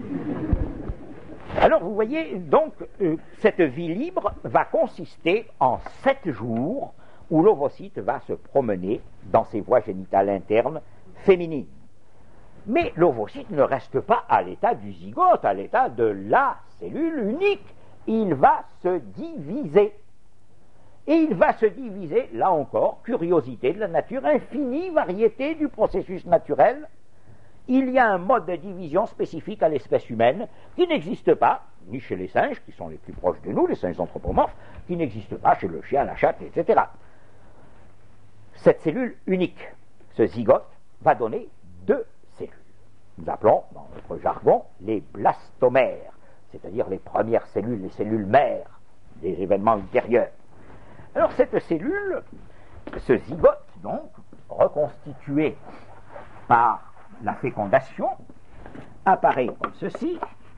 Alors vous voyez, donc, euh, cette vie libre va consister en sept jours où l'ovocyte va se promener dans ses voies génitales internes féminines. Mais l'ovocyte ne reste pas à l'état du zygote, à l'état de la cellule unique. Il va se diviser. Et il va se diviser, là encore, curiosité de la nature, infinie variété du processus naturel. Il y a un mode de division spécifique à l'espèce humaine qui n'existe pas, ni chez les singes, qui sont les plus proches de nous, les singes anthropomorphes, qui n'existe pas chez le chien, la chatte, et cetera. Cette cellule unique, ce zygote, va donner deux cellules. Nous appelons, dans notre jargon, les blastomères, c'est-à-dire les premières cellules, les cellules mères des événements ultérieurs. Alors cette cellule, ce zygote, donc, reconstitué par la fécondation, apparaît comme ceci.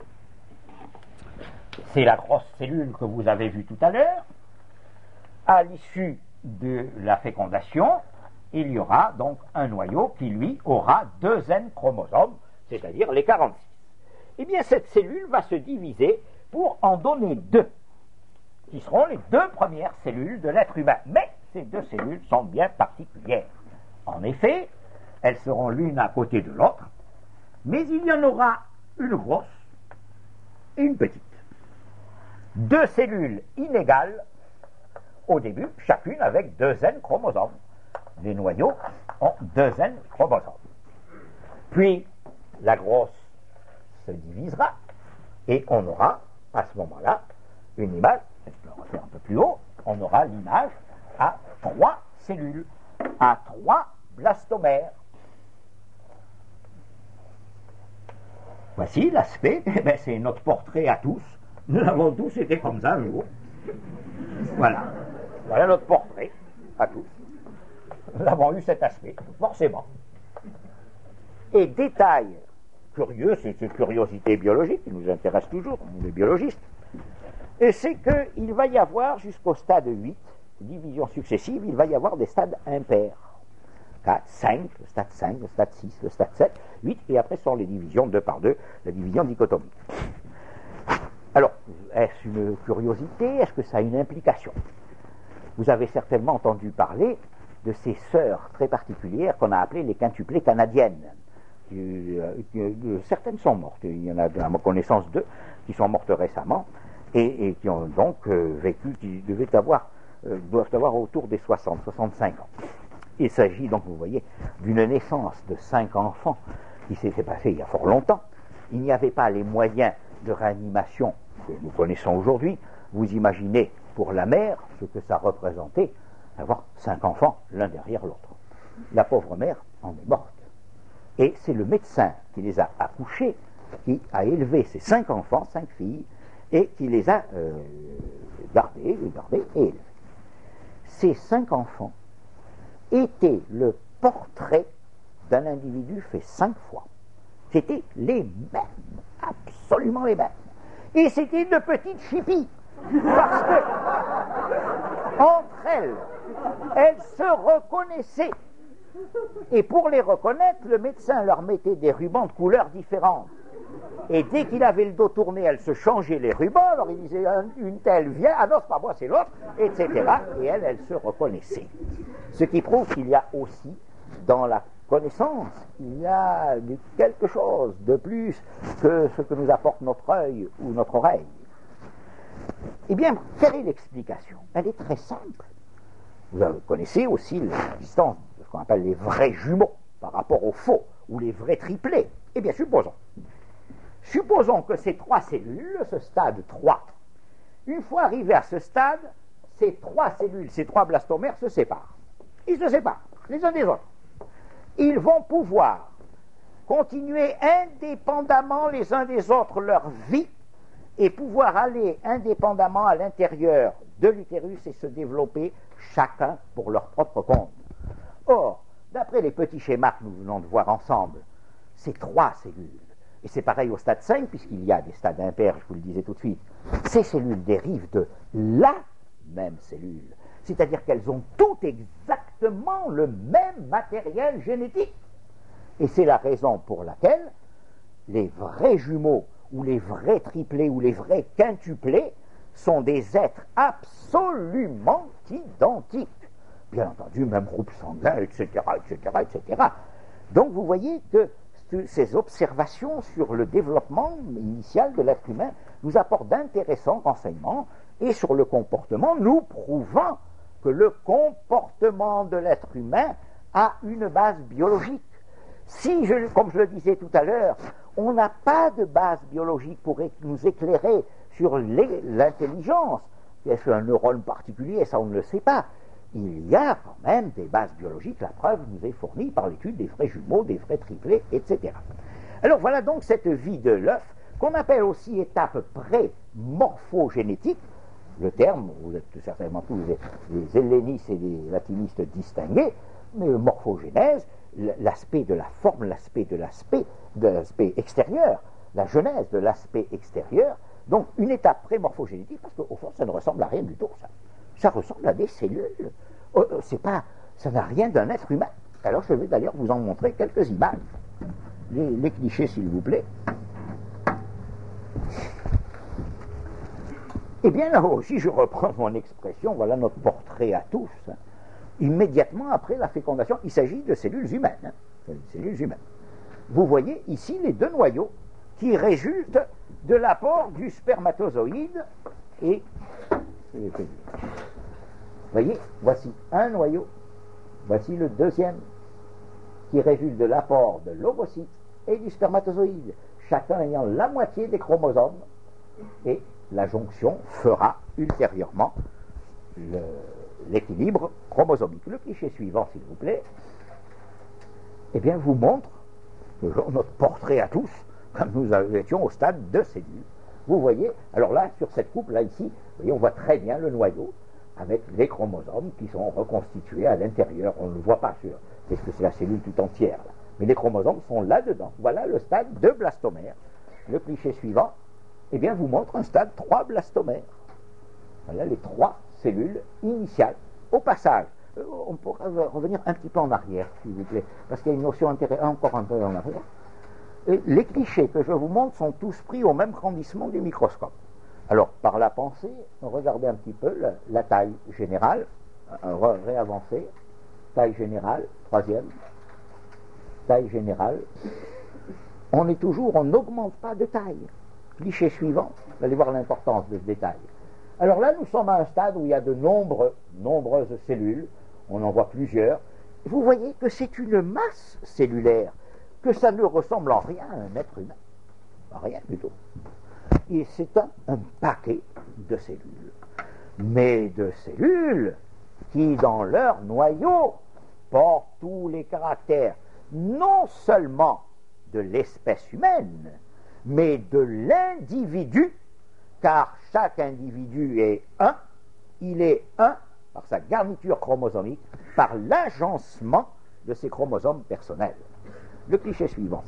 C'est la grosse cellule que vous avez vue tout à l'heure. À l'issue de la fécondation, il y aura donc un noyau qui, lui, aura deux N chromosomes, c'est-à-dire les quarante-six. Eh bien, cette cellule va se diviser pour en donner deux, qui seront les deux premières cellules de l'être humain. Mais ces deux cellules sont bien particulières. En effet, elles seront l'une à côté de l'autre, mais il y en aura une grosse et une petite. Deux cellules inégales au début, chacune avec deux N chromosomes. Les noyaux ont deux N chromosomes. Puis, la grosse se divisera et on aura, à ce moment-là, une image, je vais le refaire un peu plus haut, on aura l'image à trois cellules, à trois blastomères. Voici l'aspect, eh bien, c'est notre portrait à tous. Nous avons tous été comme ça un jour. Voilà. Voilà notre portrait à tous. Nous avons eu cet aspect, forcément. Et détail curieux, c'est une curiosité biologique qui nous intéresse toujours, nous les biologistes, et c'est qu'il va y avoir jusqu'au stade huit, division successive, il va y avoir des stades impairs. quatre, cinq, le stade cinq, le stade six, le stade sept, huit, et après sont les divisions deux par deux, la division dichotomique. Alors, est-ce une curiosité? Est-ce que ça a une implication? Vous avez certainement entendu parler de ces sœurs très particulières qu'on a appelées les quintuplées canadiennes. Euh, euh, certaines sont mortes, il y en a à ma connaissance deux qui sont mortes récemment et, et qui ont donc euh, vécu, qui devaient avoir, euh, doivent avoir autour des soixante, soixante-cinq ans. Il s'agit donc, vous voyez, d'une naissance de cinq enfants qui s'était passée il y a fort longtemps. Il n'y avait pas les moyens de réanimation que nous connaissons aujourd'hui. Vous imaginez pour la mère ce que ça représentait d'avoir cinq enfants l'un derrière l'autre. La pauvre mère en est morte. Et c'est le médecin qui les a accouchés, qui a élevé ces cinq enfants, cinq filles, et qui les a euh, gardés, gardés et élevés. Ces cinq enfants étaient le portrait d'un individu fait cinq fois. C'étaient les mêmes, absolument les mêmes. Et c'était de petites chippies, parce que entre elles, elles se reconnaissaient. Et pour les reconnaître, le médecin leur mettait des rubans de couleurs différentes. Et dès qu'il avait le dos tourné, elles se changeaient les rubans, alors il disait une telle vient, ah non, c'est pas moi, c'est l'autre, et cetera. Et elles, elles se reconnaissaient. Ce qui prouve qu'il y a aussi, dans la connaissance, il y a quelque chose de plus que ce que nous apporte notre œil ou notre oreille. Eh bien, quelle est l'explication? Elle est très simple. Vous connaissez aussi l'existence de ce qu'on appelle les vrais jumeaux par rapport aux faux ou les vrais triplés. Eh bien, supposons. Supposons que ces trois cellules, ce stade trois, une fois arrivées à ce stade, ces trois cellules, ces trois blastomères se séparent. Ils se séparent, les uns des autres. Ils vont pouvoir continuer indépendamment les uns des autres leur vie et pouvoir aller indépendamment à l'intérieur de l'utérus et se développer chacun pour leur propre compte. Or, d'après les petits schémas que nous venons de voir ensemble, ces trois cellules, et c'est pareil au stade cinq, puisqu'il y a des stades impairs, je vous le disais tout de suite, ces cellules dérivent de la même cellule, c'est-à-dire qu'elles ont toutes exactement le même matériel génétique. Et c'est la raison pour laquelle les vrais jumeaux, ou les vrais triplés, ou les vrais quintuplés, sont des êtres absolument identiques. Bien entendu, même groupe sanguin, et cetera, et cetera, et cetera. Donc vous voyez que ces observations sur le développement initial de l'être humain nous apportent d'intéressants renseignements, et sur le comportement, nous prouvant que le comportement de l'être humain a une base biologique. Si, je, comme je le disais tout à l'heure, on n'a pas de base biologique pour nous éclairer sur l'intelligence, est-ce un neurone particulier, ça on ne le sait pas. Il y a quand même des bases biologiques, la preuve nous est fournie par l'étude des vrais jumeaux, des vrais triplés, et cetera. Alors voilà donc cette vie de l'œuf, qu'on appelle aussi étape pré-morphogénétique. Le terme, vous êtes certainement tous les, les hellénistes et les latinistes distingués, mais morphogénèse, l'aspect de la forme, l'aspect de l'aspect, de l'aspect extérieur, la genèse de l'aspect extérieur, donc une étape pré-morphogénétique, parce qu'au fond, ça ne ressemble à rien du tout, ça. Ça ressemble à des cellules. Oh, c'est pas, ça n'a rien d'un être humain. Alors je vais d'ailleurs vous en montrer quelques images. Les, les clichés, s'il vous plaît. Eh bien, là aussi, je reprends mon expression, voilà notre portrait à tous. Hein. Immédiatement après la fécondation, il s'agit de cellules humaines. Hein, cellules humaines. Vous voyez ici les deux noyaux qui résultent de l'apport du spermatozoïde et... Vous voyez, voici un noyau, voici le deuxième, qui résulte de l'apport de l'ovocyte et du spermatozoïde, chacun ayant la moitié des chromosomes, et la jonction fera ultérieurement l'équilibre chromosomique. Le cliché suivant, s'il vous plaît, eh bien, vous montre notre portrait à tous, comme nous étions au stade de cellules. Vous voyez, alors là, sur cette coupe, là, ici, vous voyez, on voit très bien le noyau, avec les chromosomes qui sont reconstitués à l'intérieur. On ne le voit pas sûr, parce que c'est la cellule tout entière. Là. Mais les chromosomes sont là-dedans. Voilà le stade de blastomère. Le cliché suivant, eh bien, vous montre un stade trois blastomère. Voilà les trois cellules initiales. Au passage, euh, on pourra revenir un petit peu en arrière, s'il vous plaît, parce qu'il y a une notion intéressante, encore un peu en arrière. Et les clichés que je vous montre sont tous pris au même grandissement du microscope. Alors, par la pensée, regardez un petit peu la, la taille générale, ré réavancer, taille générale, troisième, taille générale. On est toujours, on n'augmente pas de taille. Cliché suivant, vous allez voir l'importance de ce détail. Alors là, nous sommes à un stade où il y a de nombreux, nombreuses cellules, on en voit plusieurs. Vous voyez que c'est une masse cellulaire, que ça ne ressemble en rien à un être humain. Rien du tout. Et c'est un, un paquet de cellules. Mais de cellules qui, dans leur noyau, portent tous les caractères, non seulement de l'espèce humaine, mais de l'individu, car chaque individu est un, il est un par sa garniture chromosomique, par l'agencement de ses chromosomes personnels. Le cliché suivant.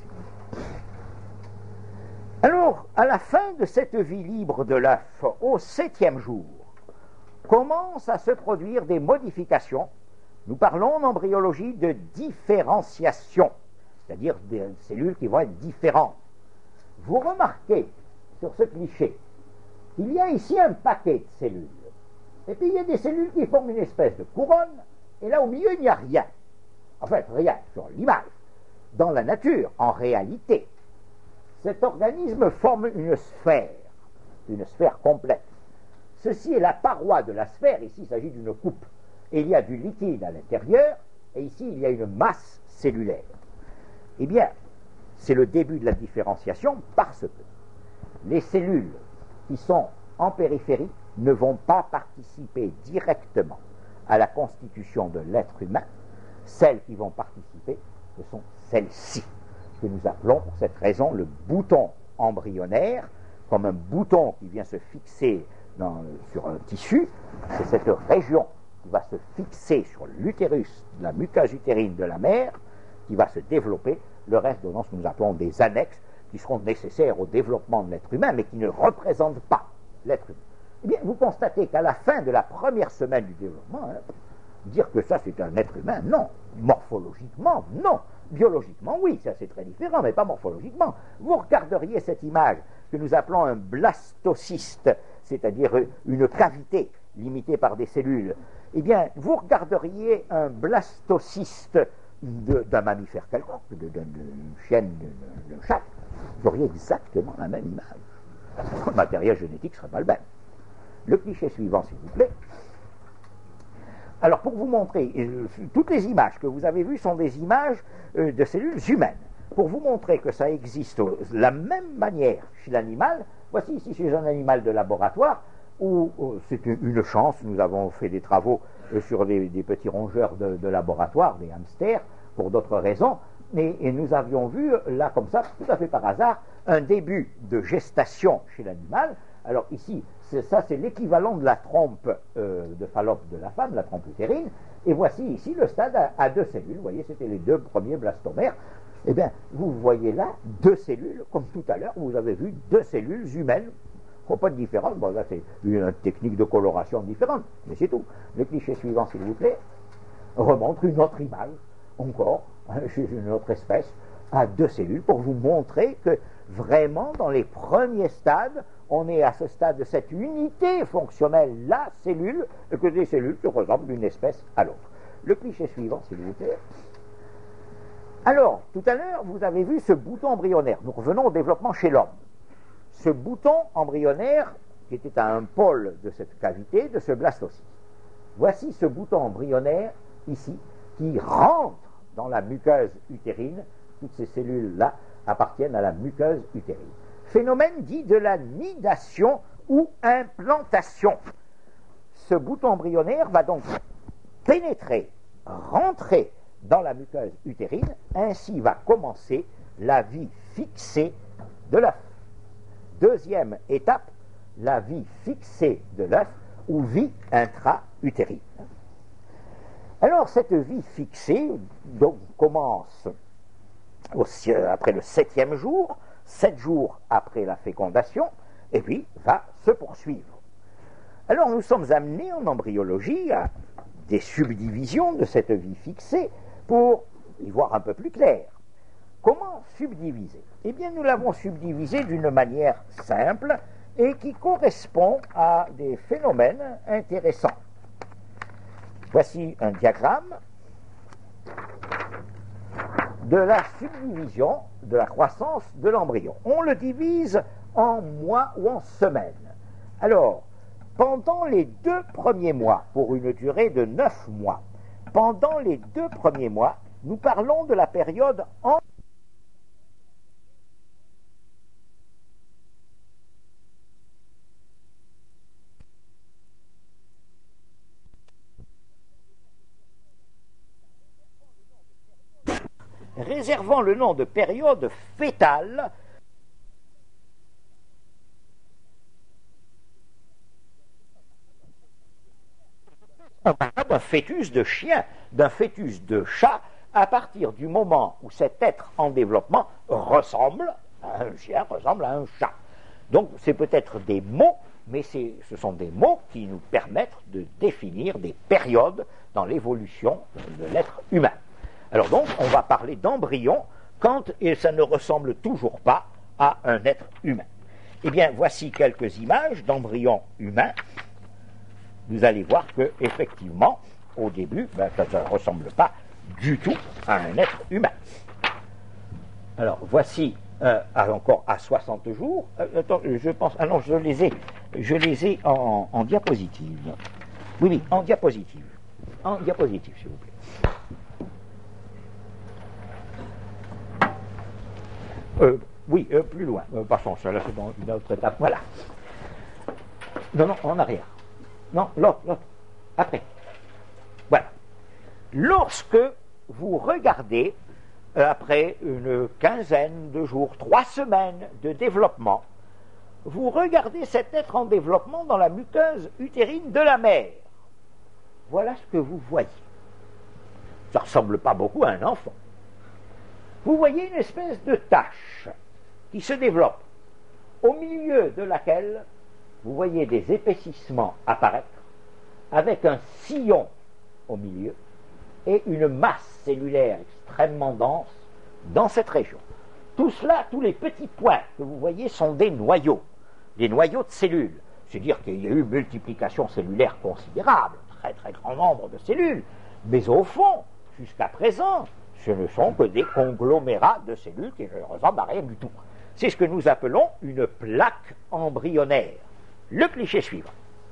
Alors, à la fin de cette vie libre de l'œuf, au septième jour, commencent à se produire des modifications. Nous parlons en embryologie de différenciation, c'est-à-dire des cellules qui vont être différentes. Vous remarquez sur ce cliché qu'il y a ici un paquet de cellules. Et puis il y a des cellules qui forment une espèce de couronne, et là au milieu il n'y a rien. En fait, rien sur l'image. Dans la nature, en réalité, cet organisme forme une sphère, une sphère complète. Ceci est la paroi de la sphère, ici il s'agit d'une coupe. Et il y a du liquide à l'intérieur, et ici il y a une masse cellulaire. Eh bien, c'est le début de la différenciation parce que les cellules qui sont en périphérie ne vont pas participer directement à la constitution de l'être humain. Celles qui vont participer, ce sont celles-ci, que nous appelons pour cette raison le bouton embryonnaire, comme un bouton qui vient se fixer dans, sur un tissu. C'est cette région qui va se fixer sur l'utérus, la muqueuse utérine de la mère, qui va se développer, le reste donnant ce que nous appelons des annexes, qui seront nécessaires au développement de l'être humain, mais qui ne représentent pas l'être humain. Eh bien, vous constatez qu'à la fin de la première semaine du développement, hein, dire que ça c'est un être humain, non. Morphologiquement, non. Biologiquement, oui, ça c'est très différent, mais pas morphologiquement. Vous regarderiez cette image que nous appelons un blastocyste, c'est-à-dire une cavité limitée par des cellules. Eh bien, vous regarderiez un blastocyste d'un mammifère quelconque, d'une chienne, d'un chat, vous auriez exactement la même image. Le matériel génétique ne serait pas le même. Le cliché suivant, s'il vous plaît. Alors, pour vous montrer, euh, toutes les images que vous avez vues sont des images euh, de cellules humaines. Pour vous montrer que ça existe de la même manière chez l'animal, voici ici chez un animal de laboratoire, où euh, c'est une chance, nous avons fait des travaux euh, sur des, des petits rongeurs de, de laboratoire, des hamsters, pour d'autres raisons, et, et nous avions vu, là comme ça, tout à fait par hasard, un début de gestation chez l'animal. Alors ici, ça c'est l'équivalent de la trompe euh, de Fallope de la femme, la trompe utérine, et voici ici le stade à, à deux cellules, vous voyez, c'était les deux premiers blastomères. Eh bien, vous voyez là deux cellules, comme tout à l'heure, vous avez vu deux cellules humaines, pas de différence, bon là c'est une technique de coloration différente, mais c'est tout. Le cliché suivant, s'il vous plaît, remontre une autre image, encore, hein, chez une autre espèce, à deux cellules, pour vous montrer que vraiment, dans les premiers stades, on est à ce stade de cette unité fonctionnelle, la cellule, et que les cellules se ressemblent d'une espèce à l'autre. Le cliché suivant, s'il vous plaît. Alors, tout à l'heure, vous avez vu ce bouton embryonnaire. Nous revenons au développement chez l'homme. Ce bouton embryonnaire, qui était à un pôle de cette cavité, de ce blastocyste. Voici ce bouton embryonnaire, ici, qui rentre dans la muqueuse utérine. Toutes ces cellules-là appartiennent à la muqueuse utérine. Phénomène dit de la nidation ou implantation. Ce bouton embryonnaire va donc pénétrer, rentrer dans la muqueuse utérine, ainsi va commencer la vie fixée de l'œuf. Deuxième étape, la vie fixée de l'œuf ou vie intra-utérine. Alors cette vie fixée donc, commence aussi, euh, après le septième jour, sept jours après la fécondation, et puis va se poursuivre. Alors nous sommes amenés en embryologie à des subdivisions de cette vie fixée pour y voir un peu plus clair. Comment subdiviser? Eh bien nous l'avons subdivisée d'une manière simple et qui correspond à des phénomènes intéressants. Voici un diagramme de la subdivision de la croissance de l'embryon. On le divise en mois ou en semaines. Alors, pendant les deux premiers mois, pour une durée de neuf mois, pendant les deux premiers mois, nous parlons de la période en réservant le nom de période fétale d'un fœtus de chien, d'un fœtus de chat, à partir du moment où cet être en développement ressemble à un chien, ressemble à un chat. Donc c'est peut-être des mots, mais ce sont des mots qui nous permettent de définir des périodes dans l'évolution de l'être humain. Alors donc, on va parler d'embryon quand et ça ne ressemble toujours pas à un être humain. Eh bien, voici quelques images d'embryons humains. Vous allez voir que, effectivement, au début, ben, ça ne ressemble pas du tout à un être humain. Alors, voici euh, à, encore à soixante jours. Euh, attends, je pense. Ah non, je les ai, je les ai en, en diapositive. Oui, oui, en diapositive. En diapositive, s'il vous plaît. Euh, oui, euh, plus loin. Euh, passons, ça, là, c'est dans une autre étape. Voilà. Non, non, en arrière. Non, l'autre, l'autre. Après. Voilà. Lorsque vous regardez, euh, après une quinzaine de jours, trois semaines de développement, vous regardez cet être en développement dans la muqueuse utérine de la mère. voilà ce que vous voyez. Ça ne ressemble pas beaucoup à un enfant. Vous voyez une espèce de tache qui se développe, au milieu de laquelle vous voyez des épaississements apparaître, avec un sillon au milieu et une masse cellulaire extrêmement dense dans cette région. Tout cela, tous les petits points que vous voyez sont des noyaux, des noyaux de cellules. C'est dire qu'il y a eu une multiplication cellulaire considérable, très très grand nombre de cellules, mais au fond, jusqu'à présent, ce ne sont que des conglomérats de cellules qui ne ressemblent à rien du tout. C'est ce que nous appelons une plaque embryonnaire. Le cliché suivant.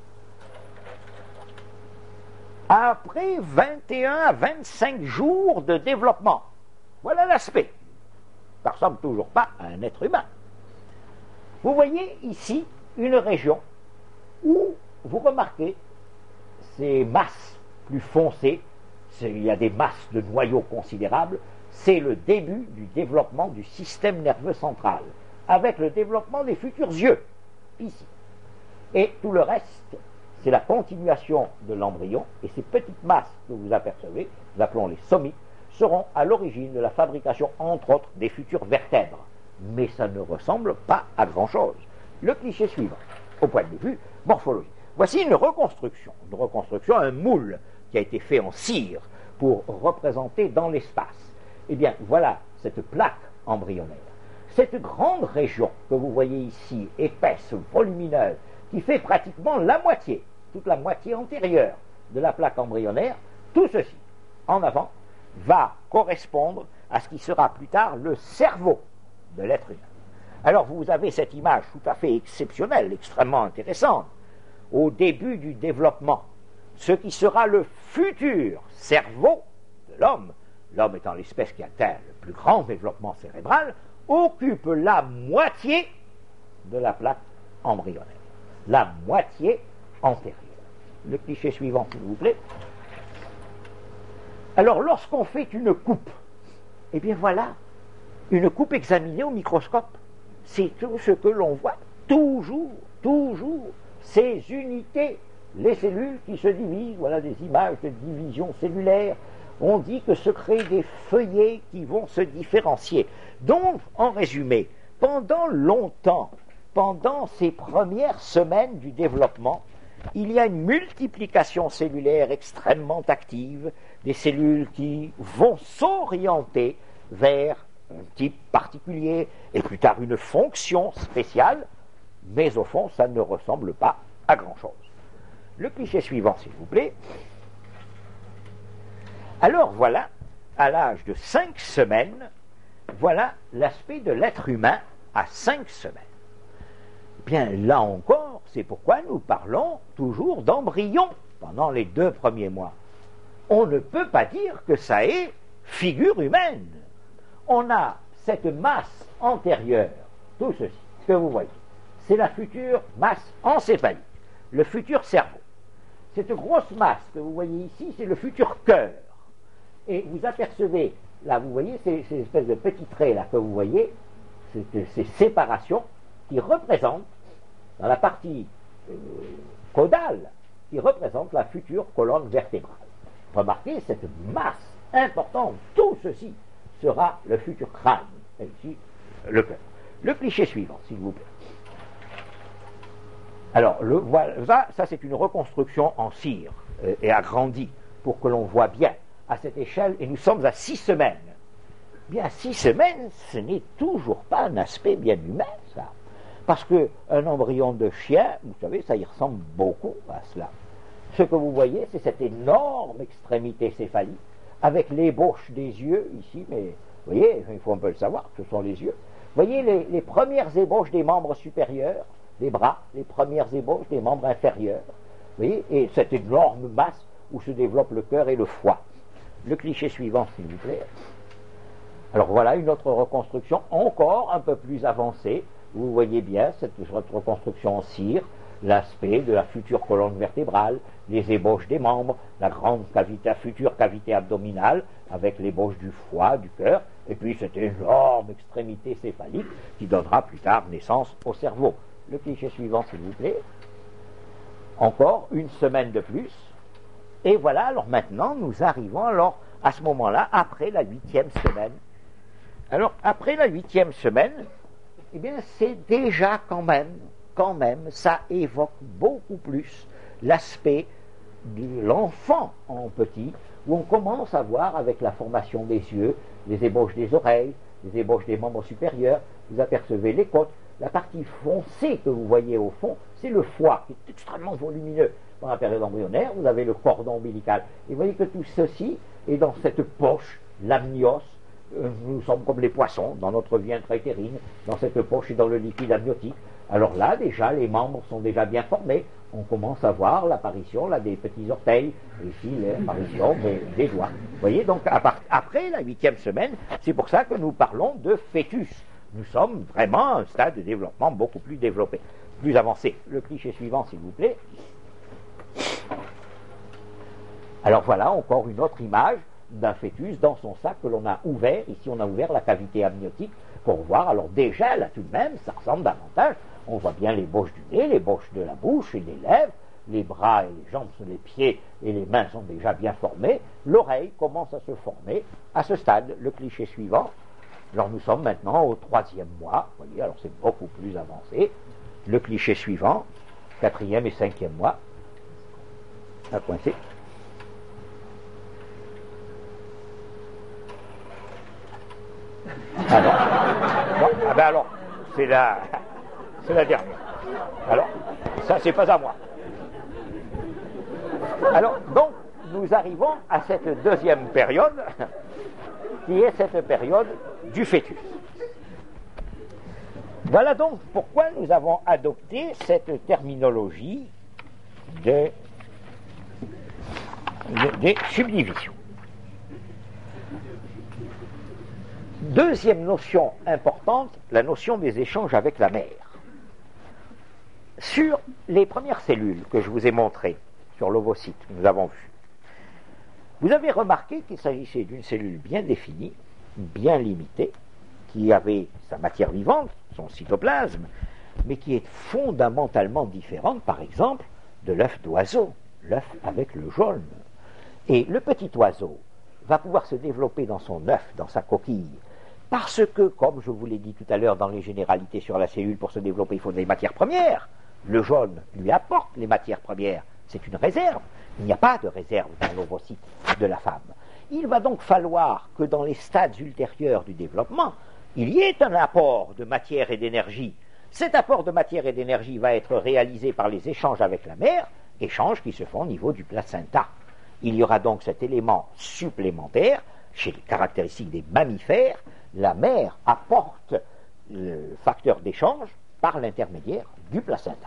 Après vingt et un à vingt-cinq jours de développement, voilà l'aspect. Ça ne ressemble toujours pas à un être humain. Vous voyez ici une région où vous remarquez ces masses plus foncées, il y a des masses de noyaux considérables, c'est le début du développement du système nerveux central, avec le développement des futurs yeux, ici. Et tout le reste, c'est la continuation de l'embryon, et ces petites masses que vous apercevez, nous appelons les somites, seront à l'origine de la fabrication, entre autres, des futures vertèbres. Mais ça ne ressemble pas à grand-chose. Le cliché suivant, au point de vue morphologique. Voici une reconstruction, une reconstruction, un moule qui a été fait en cire pour représenter dans l'espace. Eh bien, voilà cette plaque embryonnaire. Cette grande région que vous voyez ici, épaisse, volumineuse, qui fait pratiquement la moitié, toute la moitié antérieure de la plaque embryonnaire, tout ceci, en avant, va correspondre à ce qui sera plus tard le cerveau de l'être humain. Alors vous avez cette image tout à fait exceptionnelle, extrêmement intéressante, au début du développement, ce qui sera le futur cerveau de l'homme, l'homme étant l'espèce qui atteint le plus grand développement cérébral, occupe la moitié de la plaque embryonnaire, la moitié antérieure. Le cliché suivant, s'il vous plaît. Alors, lorsqu'on fait une coupe, eh bien voilà, une coupe examinée au microscope, c'est tout ce que l'on voit, toujours, toujours, ces unités, les cellules qui se divisent, voilà des images de division cellulaire, on dit que se créent des feuillets qui vont se différencier. Donc, en résumé, pendant longtemps, pendant ces premières semaines du développement, il y a une multiplication cellulaire extrêmement active, des cellules qui vont s'orienter vers un type particulier et plus tard une fonction spéciale, mais au fond, ça ne ressemble pas à grand-chose. Le cliché suivant, s'il vous plaît. Alors voilà, à l'âge de cinq semaines, voilà l'aspect de l'être humain à cinq semaines. Bien, là encore, c'est pourquoi nous parlons toujours d'embryon pendant les deux premiers mois. On ne peut pas dire que ça est figure humaine. On a cette masse antérieure, tout ceci, que vous voyez, c'est la future masse encéphalique, le futur cerveau. Cette grosse masse que vous voyez ici, c'est le futur cœur. Et vous apercevez, là, vous voyez ces, ces espèces de petits traits là que vous voyez, ces, ces séparations qui représentent, dans la partie euh, caudale, qui représente la future colonne vertébrale. Remarquez cette masse importante, tout ceci sera le futur crâne, et ici le cœur. Le cliché suivant, s'il vous plaît. Alors, le, voilà, ça, ça c'est une reconstruction en cire euh, et agrandie pour que l'on voit bien à cette échelle, et nous sommes à six semaines. Bien, six semaines, ce n'est toujours pas un aspect bien humain, ça. Parce qu'un embryon de chien, vous savez, ça y ressemble beaucoup à cela. Ce que vous voyez, c'est cette énorme extrémité céphalique, avec l'ébauche des yeux ici, mais vous voyez, il faut un peu le savoir, ce sont les yeux. Vous voyez les, les premières ébauches des membres supérieurs, les bras, les premières ébauches des membres inférieurs. Vous voyez, et cette énorme masse où se développe le cœur et le foie. Le cliché suivant, s'il vous plaît. Alors voilà une autre reconstruction encore un peu plus avancée. Vous voyez bien cette reconstruction en cire, l'aspect de la future colonne vertébrale, les ébauches des membres, la grande cavité, la future cavité abdominale, avec l'ébauche du foie, du cœur, et puis cette énorme extrémité céphalique qui donnera plus tard naissance au cerveau. Le cliché suivant, s'il vous plaît. Encore une semaine de plus. Et voilà, alors maintenant, nous arrivons alors à ce moment-là, après la huitième semaine. Alors, après la huitième semaine, eh bien, c'est déjà quand même, quand même, ça évoque beaucoup plus l'aspect de l'enfant en petit, où on commence à voir avec la formation des yeux, les ébauches des oreilles, les ébauches des membres supérieurs, vous apercevez les côtes. La partie foncée que vous voyez au fond, c'est le foie, qui est extrêmement volumineux. Dans la période embryonnaire, vous avez le cordon ombilical. Et vous voyez que tout ceci est dans cette poche, l'amnios. Euh, nous sommes comme les poissons, dans notre vie intra-utérine, dans cette poche et dans le liquide amniotique. Alors là, déjà, les membres sont déjà bien formés. On commence à voir l'apparition là, des petits orteils, et ici l'apparition des, des doigts. Vous voyez, donc à part, après la huitième semaine, c'est pour ça que nous parlons de fœtus. Nous sommes vraiment à un stade de développement beaucoup plus développé, plus avancé. Le cliché suivant, s'il vous plaît. Alors voilà encore une autre image d'un fœtus dans son sac que l'on a ouvert. Ici, on a ouvert la cavité amniotique pour voir. Alors déjà, là tout de même, ça ressemble davantage. On voit bien les bouches du nez, les bouches de la bouche et des lèvres. Les bras et les jambes, les pieds et les mains sont déjà bien formés. L'oreille commence à se former. À ce stade, le cliché suivant. Alors nous sommes maintenant au troisième mois. Vous voyez, alors c'est beaucoup plus avancé. Le cliché suivant, quatrième et cinquième mois. À coincer. Ah non, non. Ah ben alors, c'est la, c'est la dernière. Alors, ça c'est pas à moi. Alors, donc, nous arrivons à cette deuxième période, qui est cette période du fœtus. Voilà donc pourquoi nous avons adopté cette terminologie de, de, des subdivisions. Deuxième notion importante, la notion des échanges avec la mère. Sur les premières cellules que je vous ai montrées, sur l'ovocyte que nous avons vu, vous avez remarqué qu'il s'agissait d'une cellule bien définie, bien limitée, qui avait sa matière vivante, son cytoplasme, mais qui est fondamentalement différente, par exemple, de l'œuf d'oiseau, l'œuf avec le jaune. Et le petit oiseau va pouvoir se développer dans son œuf, dans sa coquille, parce que, comme je vous l'ai dit tout à l'heure dans les généralités sur la cellule, pour se développer, il faut des matières premières. Le jaune lui apporte les matières premières. C'est une réserve. Il n'y a pas de réserve dans l'ovocyte de la femme. Il va donc falloir que dans les stades ultérieurs du développement, il y ait un apport de matière et d'énergie. Cet apport de matière et d'énergie va être réalisé par les échanges avec la mère, échanges qui se font au niveau du placenta. Il y aura donc cet élément supplémentaire, chez les caractéristiques des mammifères, la mère apporte le facteur d'échange par l'intermédiaire du placenta.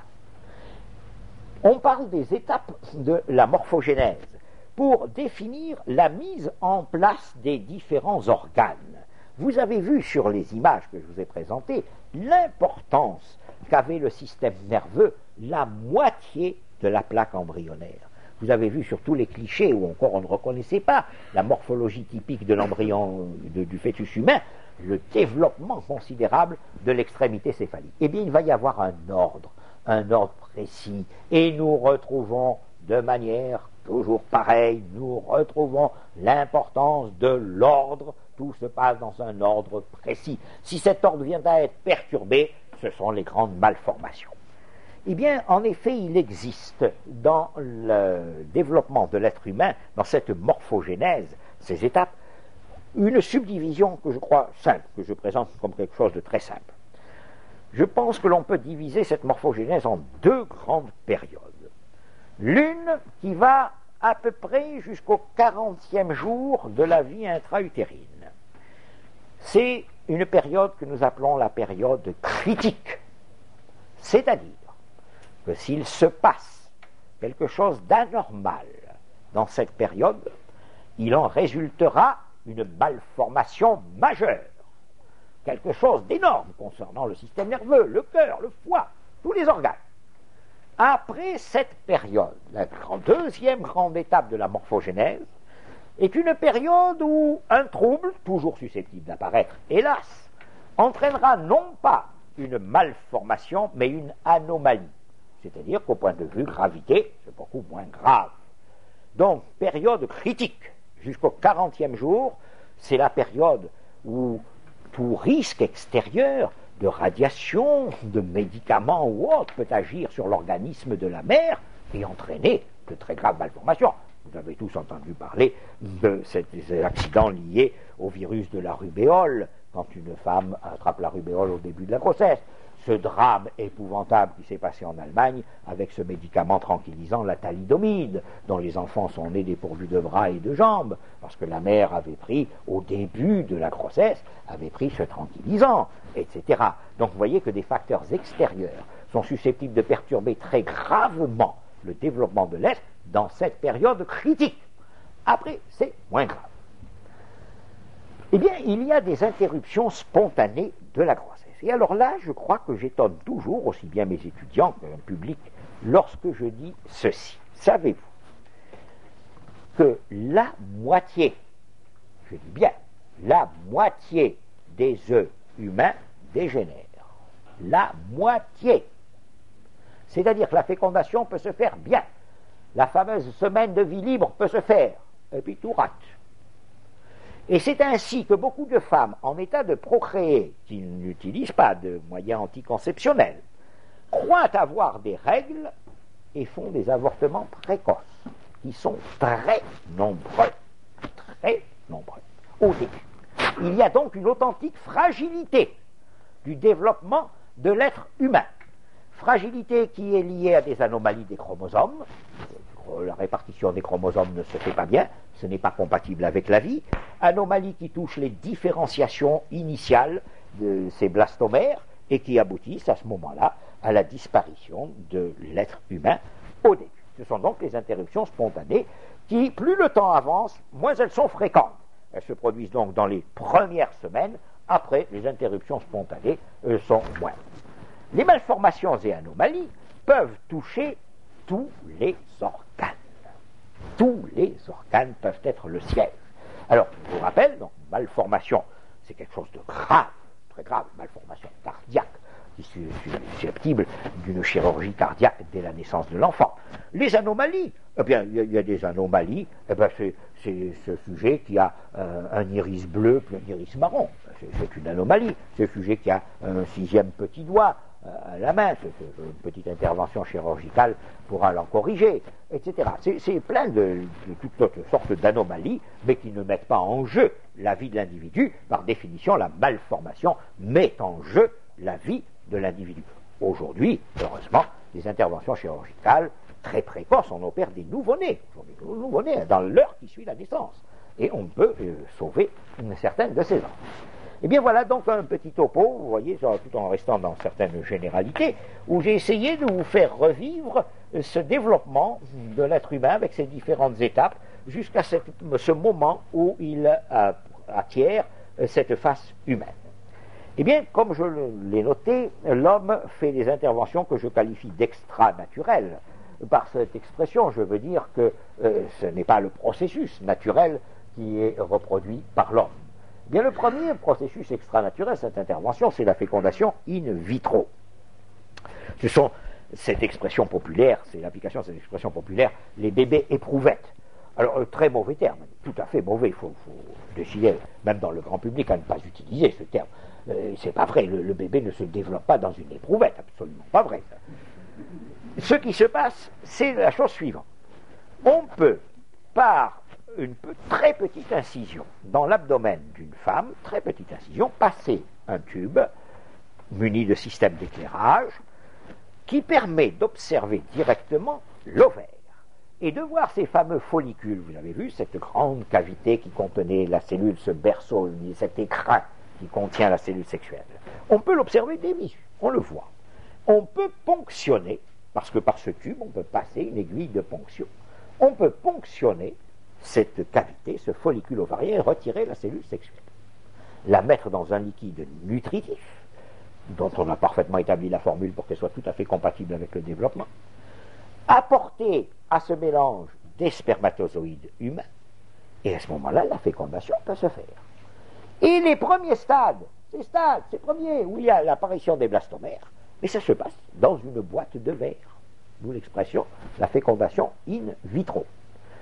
On parle des étapes de la morphogénèse pour définir la mise en place des différents organes. Vous avez vu sur les images que je vous ai présentées l'importance qu'avait le système nerveux, la moitié de la plaque embryonnaire. Vous avez vu sur tous les clichés où encore on ne reconnaissait pas la morphologie typique de l'embryon de, du fœtus humain, le développement considérable de l'extrémité céphalique. Eh bien, il va y avoir un ordre, un ordre précis, et nous retrouvons de manière toujours pareille, nous retrouvons l'importance de l'ordre. Tout se passe dans un ordre précis. Si cet ordre vient à être perturbé, ce sont les grandes malformations. Eh bien, en effet, il existe dans le développement de l'être humain, dans cette morphogénèse, ces étapes, une subdivision que je crois simple, que je présente comme quelque chose de très simple. Je pense que l'on peut diviser cette morphogénèse en deux grandes périodes. L'une qui va à peu près jusqu'au quarantième jour de la vie intra-utérine. C'est une période que nous appelons la période critique. C'est-à-dire que s'il se passe quelque chose d'anormal dans cette période, il en résultera une malformation majeure. Quelque chose d'énorme concernant le système nerveux, le cœur, le foie, tous les organes. Après cette période, la deuxième grande étape de la morphogénèse est une période où un trouble, toujours susceptible d'apparaître, hélas, entraînera non pas une malformation, mais une anomalie. C'est-à-dire qu'au point de vue gravité, c'est beaucoup moins grave. Donc, période critique. Jusqu'au quarantième jour, c'est la période où tout risque extérieur de radiation, de médicaments ou autre peut agir sur l'organisme de la mère et entraîner de très graves malformations. Vous avez tous entendu parler de ces accidents liés au virus de la rubéole, quand une femme attrape la rubéole au début de la grossesse. Ce drame épouvantable qui s'est passé en Allemagne avec ce médicament tranquillisant, la thalidomide, dont les enfants sont nés dépourvus de bras et de jambes, parce que la mère avait pris, au début de la grossesse, avait pris ce tranquillisant, et cetera. Donc vous voyez que des facteurs extérieurs sont susceptibles de perturber très gravement le développement de l'être dans cette période critique. Après, c'est moins grave. Eh bien, il y a des interruptions spontanées de la grossesse. Et alors là, je crois que j'étonne toujours, aussi bien mes étudiants que le public, lorsque je dis ceci. Savez-vous que la moitié, je dis bien, la moitié des œufs humains dégénèrent. La moitié. C'est-à-dire que la fécondation peut se faire bien. La fameuse semaine de vie libre peut se faire. Et puis tout rate. Et c'est ainsi que beaucoup de femmes en état de procréer, qui n'utilisent pas de moyens anticonceptionnels, croient avoir des règles et font des avortements précoces, qui sont très nombreux. Très nombreux. Au début. Il y a donc une authentique fragilité du développement de l'être humain. Fragilité qui est liée à des anomalies des chromosomes. La répartition des chromosomes ne se fait pas bien, ce n'est pas compatible avec la vie. Anomalie qui touche les différenciations initiales de ces blastomères et qui aboutissent à ce moment-là à la disparition de l'être humain au début. Ce sont donc les interruptions spontanées qui, plus le temps avance, moins elles sont fréquentes. Elles se produisent donc dans les premières semaines, après les interruptions spontanées euh, sont moins. Les malformations et anomalies peuvent toucher tous les organes. Tous les organes peuvent être le siège. Alors, je vous rappelle, donc, malformation, c'est quelque chose de grave, très grave, malformation cardiaque, qui est susceptible d'une chirurgie cardiaque dès la naissance de l'enfant. Les anomalies, eh bien, il y, y a des anomalies, eh bien, c'est, c'est ce sujet qui a euh, un iris bleu puis un iris marron. C'est, c'est une anomalie. C'est ce sujet qui a un sixième petit doigt à la main, c'est, c'est une petite intervention chirurgicale pourra l'en corriger, et cetera. C'est, c'est plein de, de toutes autres sortes d'anomalies, mais qui ne mettent pas en jeu la vie de l'individu. Par définition, la malformation met en jeu la vie de l'individu. Aujourd'hui, heureusement, les interventions chirurgicales très précoces, on opère des nouveau-nés, des nouveau-nés dans l'heure qui suit la naissance, et on peut euh, sauver une certaine de ces enfants. Eh bien voilà donc un petit topo, vous voyez, tout en restant dans certaines généralités, où j'ai essayé de vous faire revivre ce développement de l'être humain avec ses différentes étapes, jusqu'à cette, ce moment où il euh, acquiert cette face humaine. Eh bien, comme je l'ai noté, l'homme fait des interventions que je qualifie d'extra-naturelles. Par cette expression, je veux dire que euh, ce n'est pas le processus naturel qui est reproduit par l'homme. Eh bien, le premier processus extranaturel, cette intervention, c'est la fécondation in vitro. Ce sont, cette expression populaire, c'est l'application de cette expression populaire, les bébés éprouvettes. Alors, euh, très mauvais terme, tout à fait mauvais, il faut, faut décider, même dans le grand public, à ne pas utiliser ce terme. Euh, c'est pas vrai, le, le bébé ne se développe pas dans une éprouvette, absolument pas vrai. Ce qui se passe, c'est la chose suivante. On peut, par une très petite incision dans l'abdomen d'une femme, très petite incision, passer un tube muni de système d'éclairage qui permet d'observer directement l'ovaire et de voir ces fameux follicules. Vous avez vu cette grande cavité qui contenait la cellule, ce berceau, cet écrin qui contient la cellule sexuelle. On peut l'observer des visu, on le voit. On peut ponctionner, parce que par ce tube, on peut passer une aiguille de ponction. On peut ponctionner cette cavité, ce follicule ovarien, et retirer la cellule sexuelle. La mettre dans un liquide nutritif, dont on a parfaitement établi la formule pour qu'elle soit tout à fait compatible avec le développement. Apporter à ce mélange des spermatozoïdes humains, et à ce moment-là, la fécondation peut se faire. Et les premiers stades, ces stades, ces premiers, où il y a l'apparition des blastomères, mais ça se passe dans une boîte de verre. D'où l'expression, la fécondation in vitro.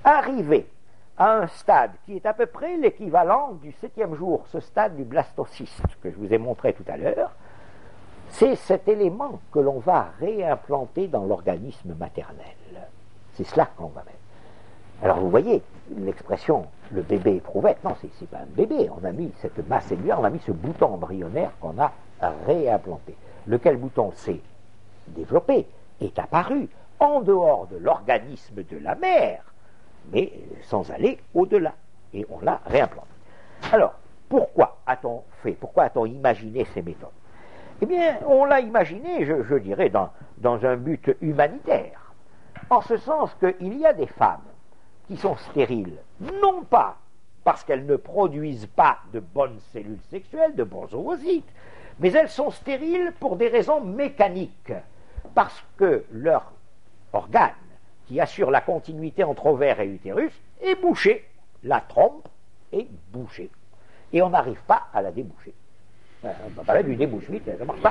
arriver à un stade qui est à peu près l'équivalent du septième jour, ce stade du blastocyste que je vous ai montré tout à l'heure, c'est cet élément que l'on va réimplanter dans l'organisme maternel. C'est cela qu'on va mettre. Alors vous voyez, l'expression « le bébé éprouvette », non, c'est, c'est pas un bébé, on a mis cette masse cellulaire, on a mis ce bouton embryonnaire qu'on a réimplanté. Lequel bouton s'est développé, est apparu en dehors de l'organisme de la mère, mais sans aller au-delà. Et on l'a réimplanté. Alors, pourquoi a-t-on fait, pourquoi a-t-on imaginé ces méthodes? Eh bien, on l'a imaginé, je, je dirais, dans, dans un but humanitaire. En ce sens qu'il y a des femmes qui sont stériles, non pas parce qu'elles ne produisent pas de bonnes cellules sexuelles, de bons ovocytes, mais elles sont stériles pour des raisons mécaniques, parce que leur organe, qui assure la continuité entre ovaire et utérus, est bouché, la trompe est bouchée, et on n'arrive pas à la déboucher. On va parler du débouche vite, ça ne marche pas.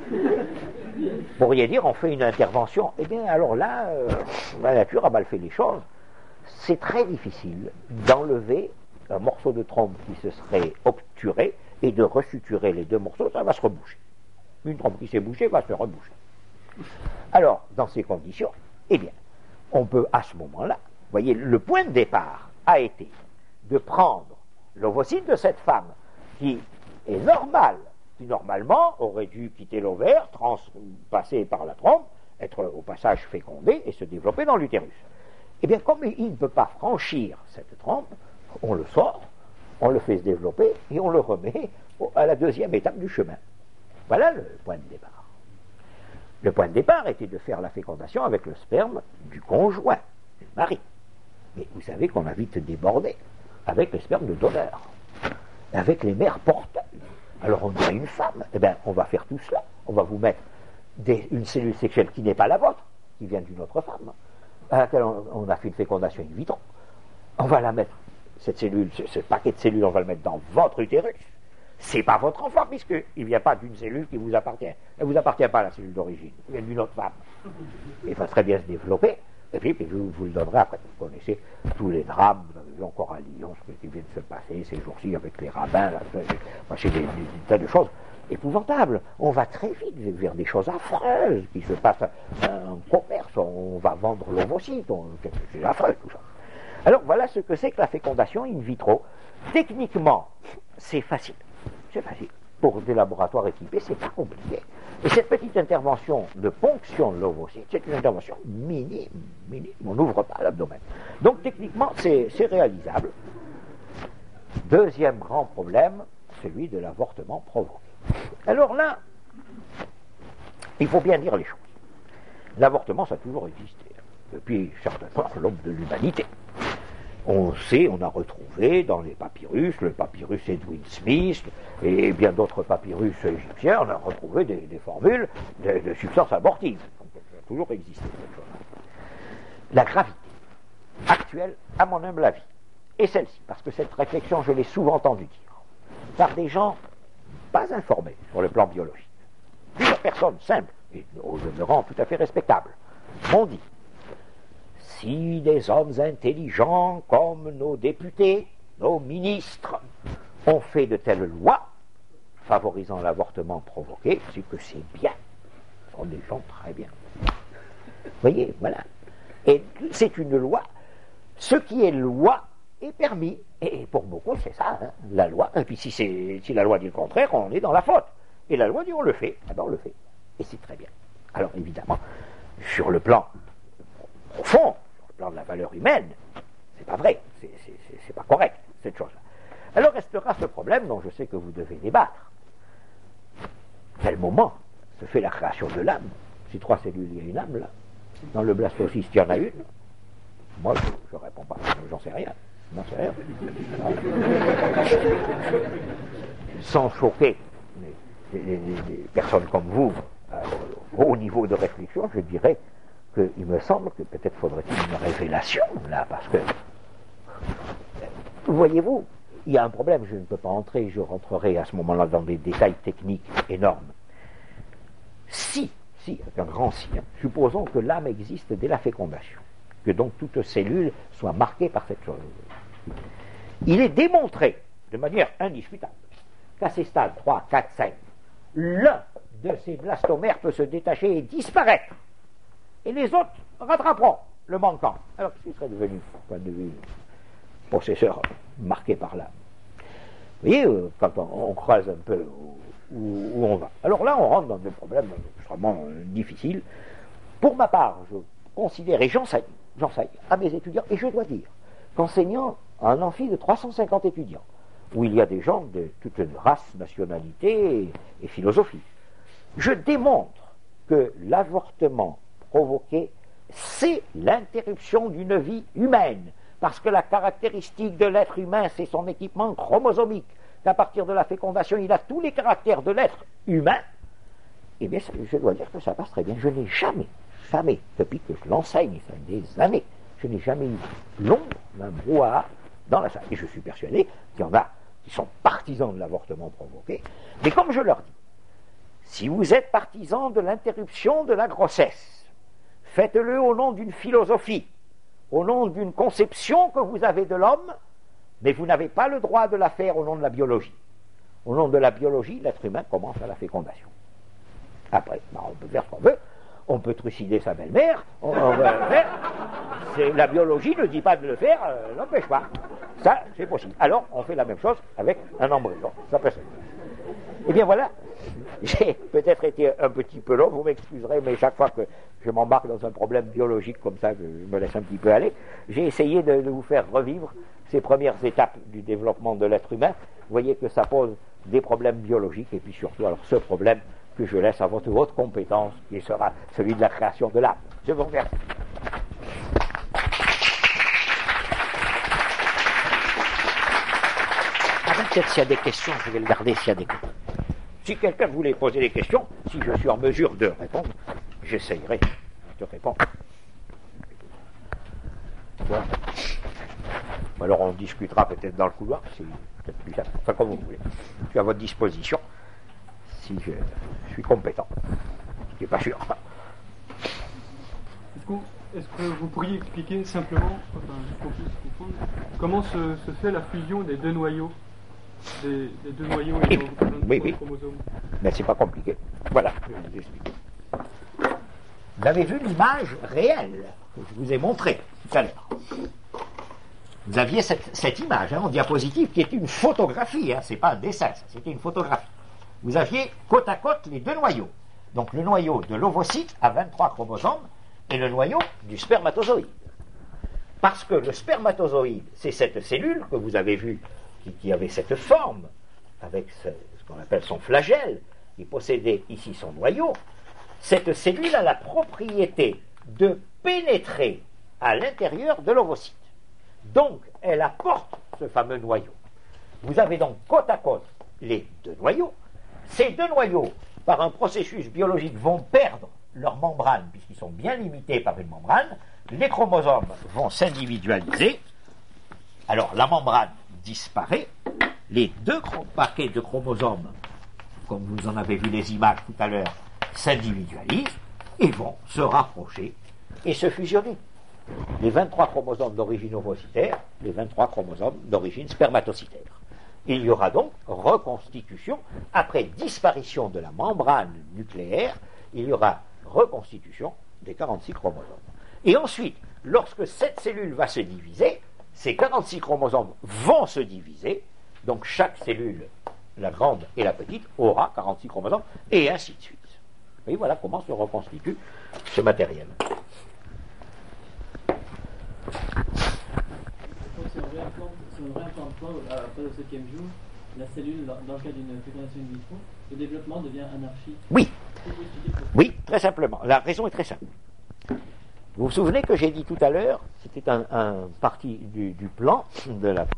Vous pourriez dire, on fait une intervention. Eh bien, alors là, euh, la nature a mal fait les choses. C'est très difficile d'enlever un morceau de trompe qui se serait obturé et de resuturer les deux morceaux, ça va se reboucher. Une trompe qui s'est bouchée va se reboucher. Alors, dans ces conditions, eh bien, on peut à ce moment-là, vous voyez, le point de départ a été de prendre l'ovocyte de cette femme qui est normale, qui normalement aurait dû quitter l'ovaire, passer par la trompe, être au passage fécondé et se développer dans l'utérus. Eh bien, comme il ne peut pas franchir cette trompe, on le sort, on le fait se développer et on le remet à la deuxième étape du chemin. Voilà le point de départ. Le point de départ était de faire la fécondation avec le sperme du conjoint, du mari. Mais vous savez qu'on a vite débordé avec le sperme de donneur, avec les mères porteuses. Alors on dit à une femme, eh bien, on va faire tout cela. On va vous mettre des, une cellule sexuelle qui n'est pas la vôtre, qui vient d'une autre femme, à laquelle on, on a fait une fécondation in vitro. On va la mettre, cette cellule, ce, ce paquet de cellules, on va le mettre dans votre utérus. C'est pas votre enfant, puisqu'il ne vient pas d'une cellule qui vous appartient. Elle ne vous appartient pas, la cellule d'origine. Il vient d'une autre femme. Il va très bien se développer. Et puis, puis vous, vous le donnerez après. Vous connaissez tous les drames, vous avez vu encore à Lyon, ce qui vient de se passer ces jours-ci avec les rabbins. Là, c'est des, des, des tas de choses épouvantables. On va très vite vers des choses affreuses qui se passent en commerce. On va vendre l'ovocyte. C'est affreux tout ça. Alors voilà ce que c'est que la fécondation in vitro. Techniquement, c'est facile. C'est facile. Pour des laboratoires équipés, c'est pas compliqué. Et cette petite intervention de ponction de l'ovocyte, c'est une intervention minime, minime. On n'ouvre pas l'abdomen. Donc techniquement, c'est, c'est réalisable. Deuxième grand problème, celui de l'avortement provoqué. Alors là, il faut bien dire les choses. L'avortement, ça a toujours existé, depuis certainement l'aube de l'humanité. On sait, on a retrouvé dans les papyrus, le papyrus Edwin Smith et bien d'autres papyrus égyptiens, on a retrouvé des, des formules de, de substances abortives. Donc ça a toujours existé cette chose-là. La gravité actuelle, à mon humble avis, est celle-ci, parce que cette réflexion, je l'ai souvent entendue dire, par des gens pas informés sur le plan biologique. Plusieurs personnes simples, et au demeurant tout à fait respectables, m'ont dit: si des hommes intelligents comme nos députés, nos ministres, ont fait de telles lois favorisant l'avortement provoqué, c'est que c'est bien. Ce sont des gens très bien. Vous voyez, voilà. Et c'est une loi. Ce qui est loi est permis. Et pour beaucoup, c'est ça, hein, la loi. Et puis si, c'est, si la loi dit le contraire, on est dans la faute. Et la loi dit on le fait, alors on le fait. Et c'est très bien. Alors évidemment, sur le plan profond, plan de la valeur humaine, c'est pas vrai, c'est, c'est, c'est, c'est pas correct, cette chose-là. Alors restera ce problème dont je sais que vous devez débattre. Quel moment se fait la création de l'âme? Si trois cellules, il y a une âme là. Dans le blastocyste, il y en a une. Moi, je ne réponds pas, j'en sais rien. J'en sais rien. Sans choquer les, les, les personnes comme vous, euh, au haut niveau de réflexion, je dirais il me semble que peut-être faudrait-il une révélation, là, parce que, voyez-vous, il y a un problème, je ne peux pas entrer, je rentrerai à ce moment-là dans des détails techniques énormes. Si, si, avec un grand si, hein, supposons que l'âme existe dès la fécondation, que donc toute cellule soit marquée par cette chose. Il est démontré, de manière indiscutable, qu'à ces stades trois, quatre, cinq, l'un de ces blastomères peut se détacher et disparaître, et les autres rattraperont le manquant. Alors, qu'est-ce qui serait devenu, du point de vue possesseur marqué par là? Vous voyez, quand on, on creuse un peu où, où on va. Alors là, on rentre dans des problèmes extrêmement difficiles. Pour ma part, je considère, et j'enseigne, j'enseigne à mes étudiants, et je dois dire qu'enseignant à un amphi de trois cent cinquante étudiants, où il y a des gens de toute une race, nationalité et, et philosophie, je démontre que l'avortement provoqué, c'est l'interruption d'une vie humaine, parce que la caractéristique de l'être humain, c'est son équipement chromosomique, qu'à partir de la fécondation, il a tous les caractères de l'être humain. Eh bien, je dois dire que ça passe très bien. Je n'ai jamais, jamais, depuis que je l'enseigne, ça fait des années, je n'ai jamais eu l'ombre d'un brouhaha dans la salle. Et je suis persuadé qu'il y en a qui sont partisans de l'avortement provoqué. Mais comme je leur dis, si vous êtes partisans de l'interruption de la grossesse, faites-le au nom d'une philosophie, au nom d'une conception que vous avez de l'homme, mais vous n'avez pas le droit de la faire au nom de la biologie. Au nom de la biologie, l'être humain commence à la fécondation. Après, ben, on peut faire ce qu'on veut, on peut trucider sa belle-mère, on, on va le faire. C'est, la biologie ne dit pas de le faire, euh, n'empêche pas. Ça, c'est possible. Alors, on fait la même chose avec un embryon. Ça peut se faire. Eh bien voilà, j'ai peut-être été un petit peu long, vous m'excuserez, mais chaque fois que je m'embarque dans un problème biologique comme ça, je me laisse un petit peu aller, j'ai essayé de, de vous faire revivre ces premières étapes du développement de l'être humain. Vous voyez que ça pose des problèmes biologiques, et puis surtout, alors ce problème que je laisse à votre haute compétence, qui sera celui de la création de l'âme. Je vous remercie. Ah ben, peut-être s'il y a des questions, je vais le garder s'il y a des questions. Si quelqu'un voulait poser des questions, si je suis en mesure de répondre, j'essayerai de répondre. Bon. Alors on discutera peut-être dans le couloir, c'est peut-être plus simple. Enfin, comme vous voulez. Je suis à votre disposition, si je, je suis compétent. Ce qui n'est pas sûr. Est-ce que vous pourriez expliquer simplement, enfin, pour qu'on puisse comprendre, comment se, se fait la fusion des deux noyaux Des, des deux noyaux et des oui, oui. chromosomes. Mais c'est pas compliqué. Voilà, je vais vous expliquer. Vous avez vu l'image réelle que je vous ai montrée tout à l'heure. Vous aviez cette, cette image hein, en diapositive qui était une photographie, hein, c'est pas un dessin, ça, c'était une photographie. Vous aviez côte à côte les deux noyaux. Donc le noyau de l'ovocyte à vingt-trois chromosomes et le noyau du spermatozoïde. Parce que le spermatozoïde, c'est cette cellule que vous avez vue qui, qui avait cette forme, avec ce, ce qu'on appelle son flagelle, qui possédait ici son noyau. Cette cellule a la propriété de pénétrer à l'intérieur de l'ovocyte. Donc, elle apporte ce fameux noyau. Vous avez donc côte à côte les deux noyaux. Ces deux noyaux, par un processus biologique, vont perdre leur membrane, puisqu'ils sont bien limités par une membrane. Les chromosomes vont s'individualiser. Alors, la membrane disparaît. Les deux paquets de chromosomes, comme vous en avez vu les images tout à l'heure, s'individualisent et vont se rapprocher et se fusionner. Les vingt-trois chromosomes d'origine ovocytaire, les vingt-trois chromosomes d'origine spermatocytaire. Il y aura donc reconstitution, après disparition de la membrane nucléaire, il y aura reconstitution des quarante-six chromosomes. Et ensuite, lorsque cette cellule va se diviser, ces quarante-six chromosomes vont se diviser, donc chaque cellule, la grande et la petite, aura quarante-six chromosomes, et ainsi de suite. Et voilà comment se reconstitue ce matériel. Si on réimplante pas après le septième jour, la cellule, dans le cas d'une fécondation in vitro, le développement devient anarchique. Oui. Oui, très simplement. La raison est très simple. Vous vous souvenez que j'ai dit tout à l'heure, c'était un, un parti du, du plan de la...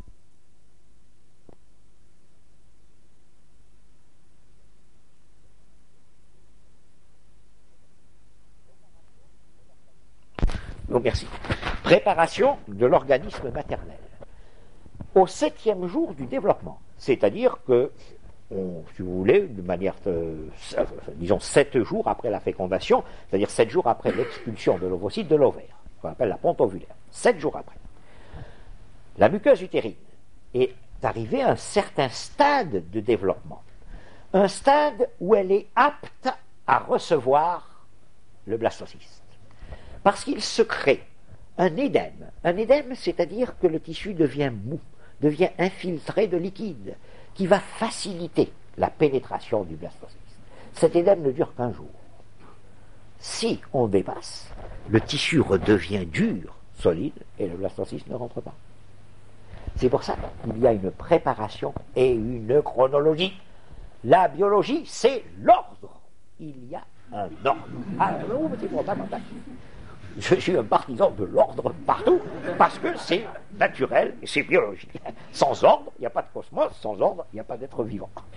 Donc merci. Préparation de l'organisme maternel. Au septième jour du développement, c'est-à-dire que, on, si vous voulez, de manière, euh, disons sept jours après la fécondation, c'est-à-dire sept jours après l'expulsion de l'ovocyte de l'ovaire. qu'on appelle la ponte ovulaire, sept jours après. La muqueuse utérine est arrivée à un certain stade de développement, un stade où elle est apte à recevoir le blastocyste, parce qu'il se crée un édème. Un édème, c'est-à-dire que le tissu devient mou, devient infiltré de liquide, qui va faciliter la pénétration du blastocyste. Cet édème ne dure qu'un jour. Si on dépasse, le tissu redevient dur, solide, et le blastocyste ne rentre pas. C'est pour ça qu'il y a une préparation et une chronologie. La biologie, c'est l'ordre. Il y a un ordre. Alors, je suis un partisan de l'ordre partout, parce que c'est naturel et c'est biologique. Sans ordre, il n'y a pas de cosmos, sans ordre, il n'y a pas d'être vivant.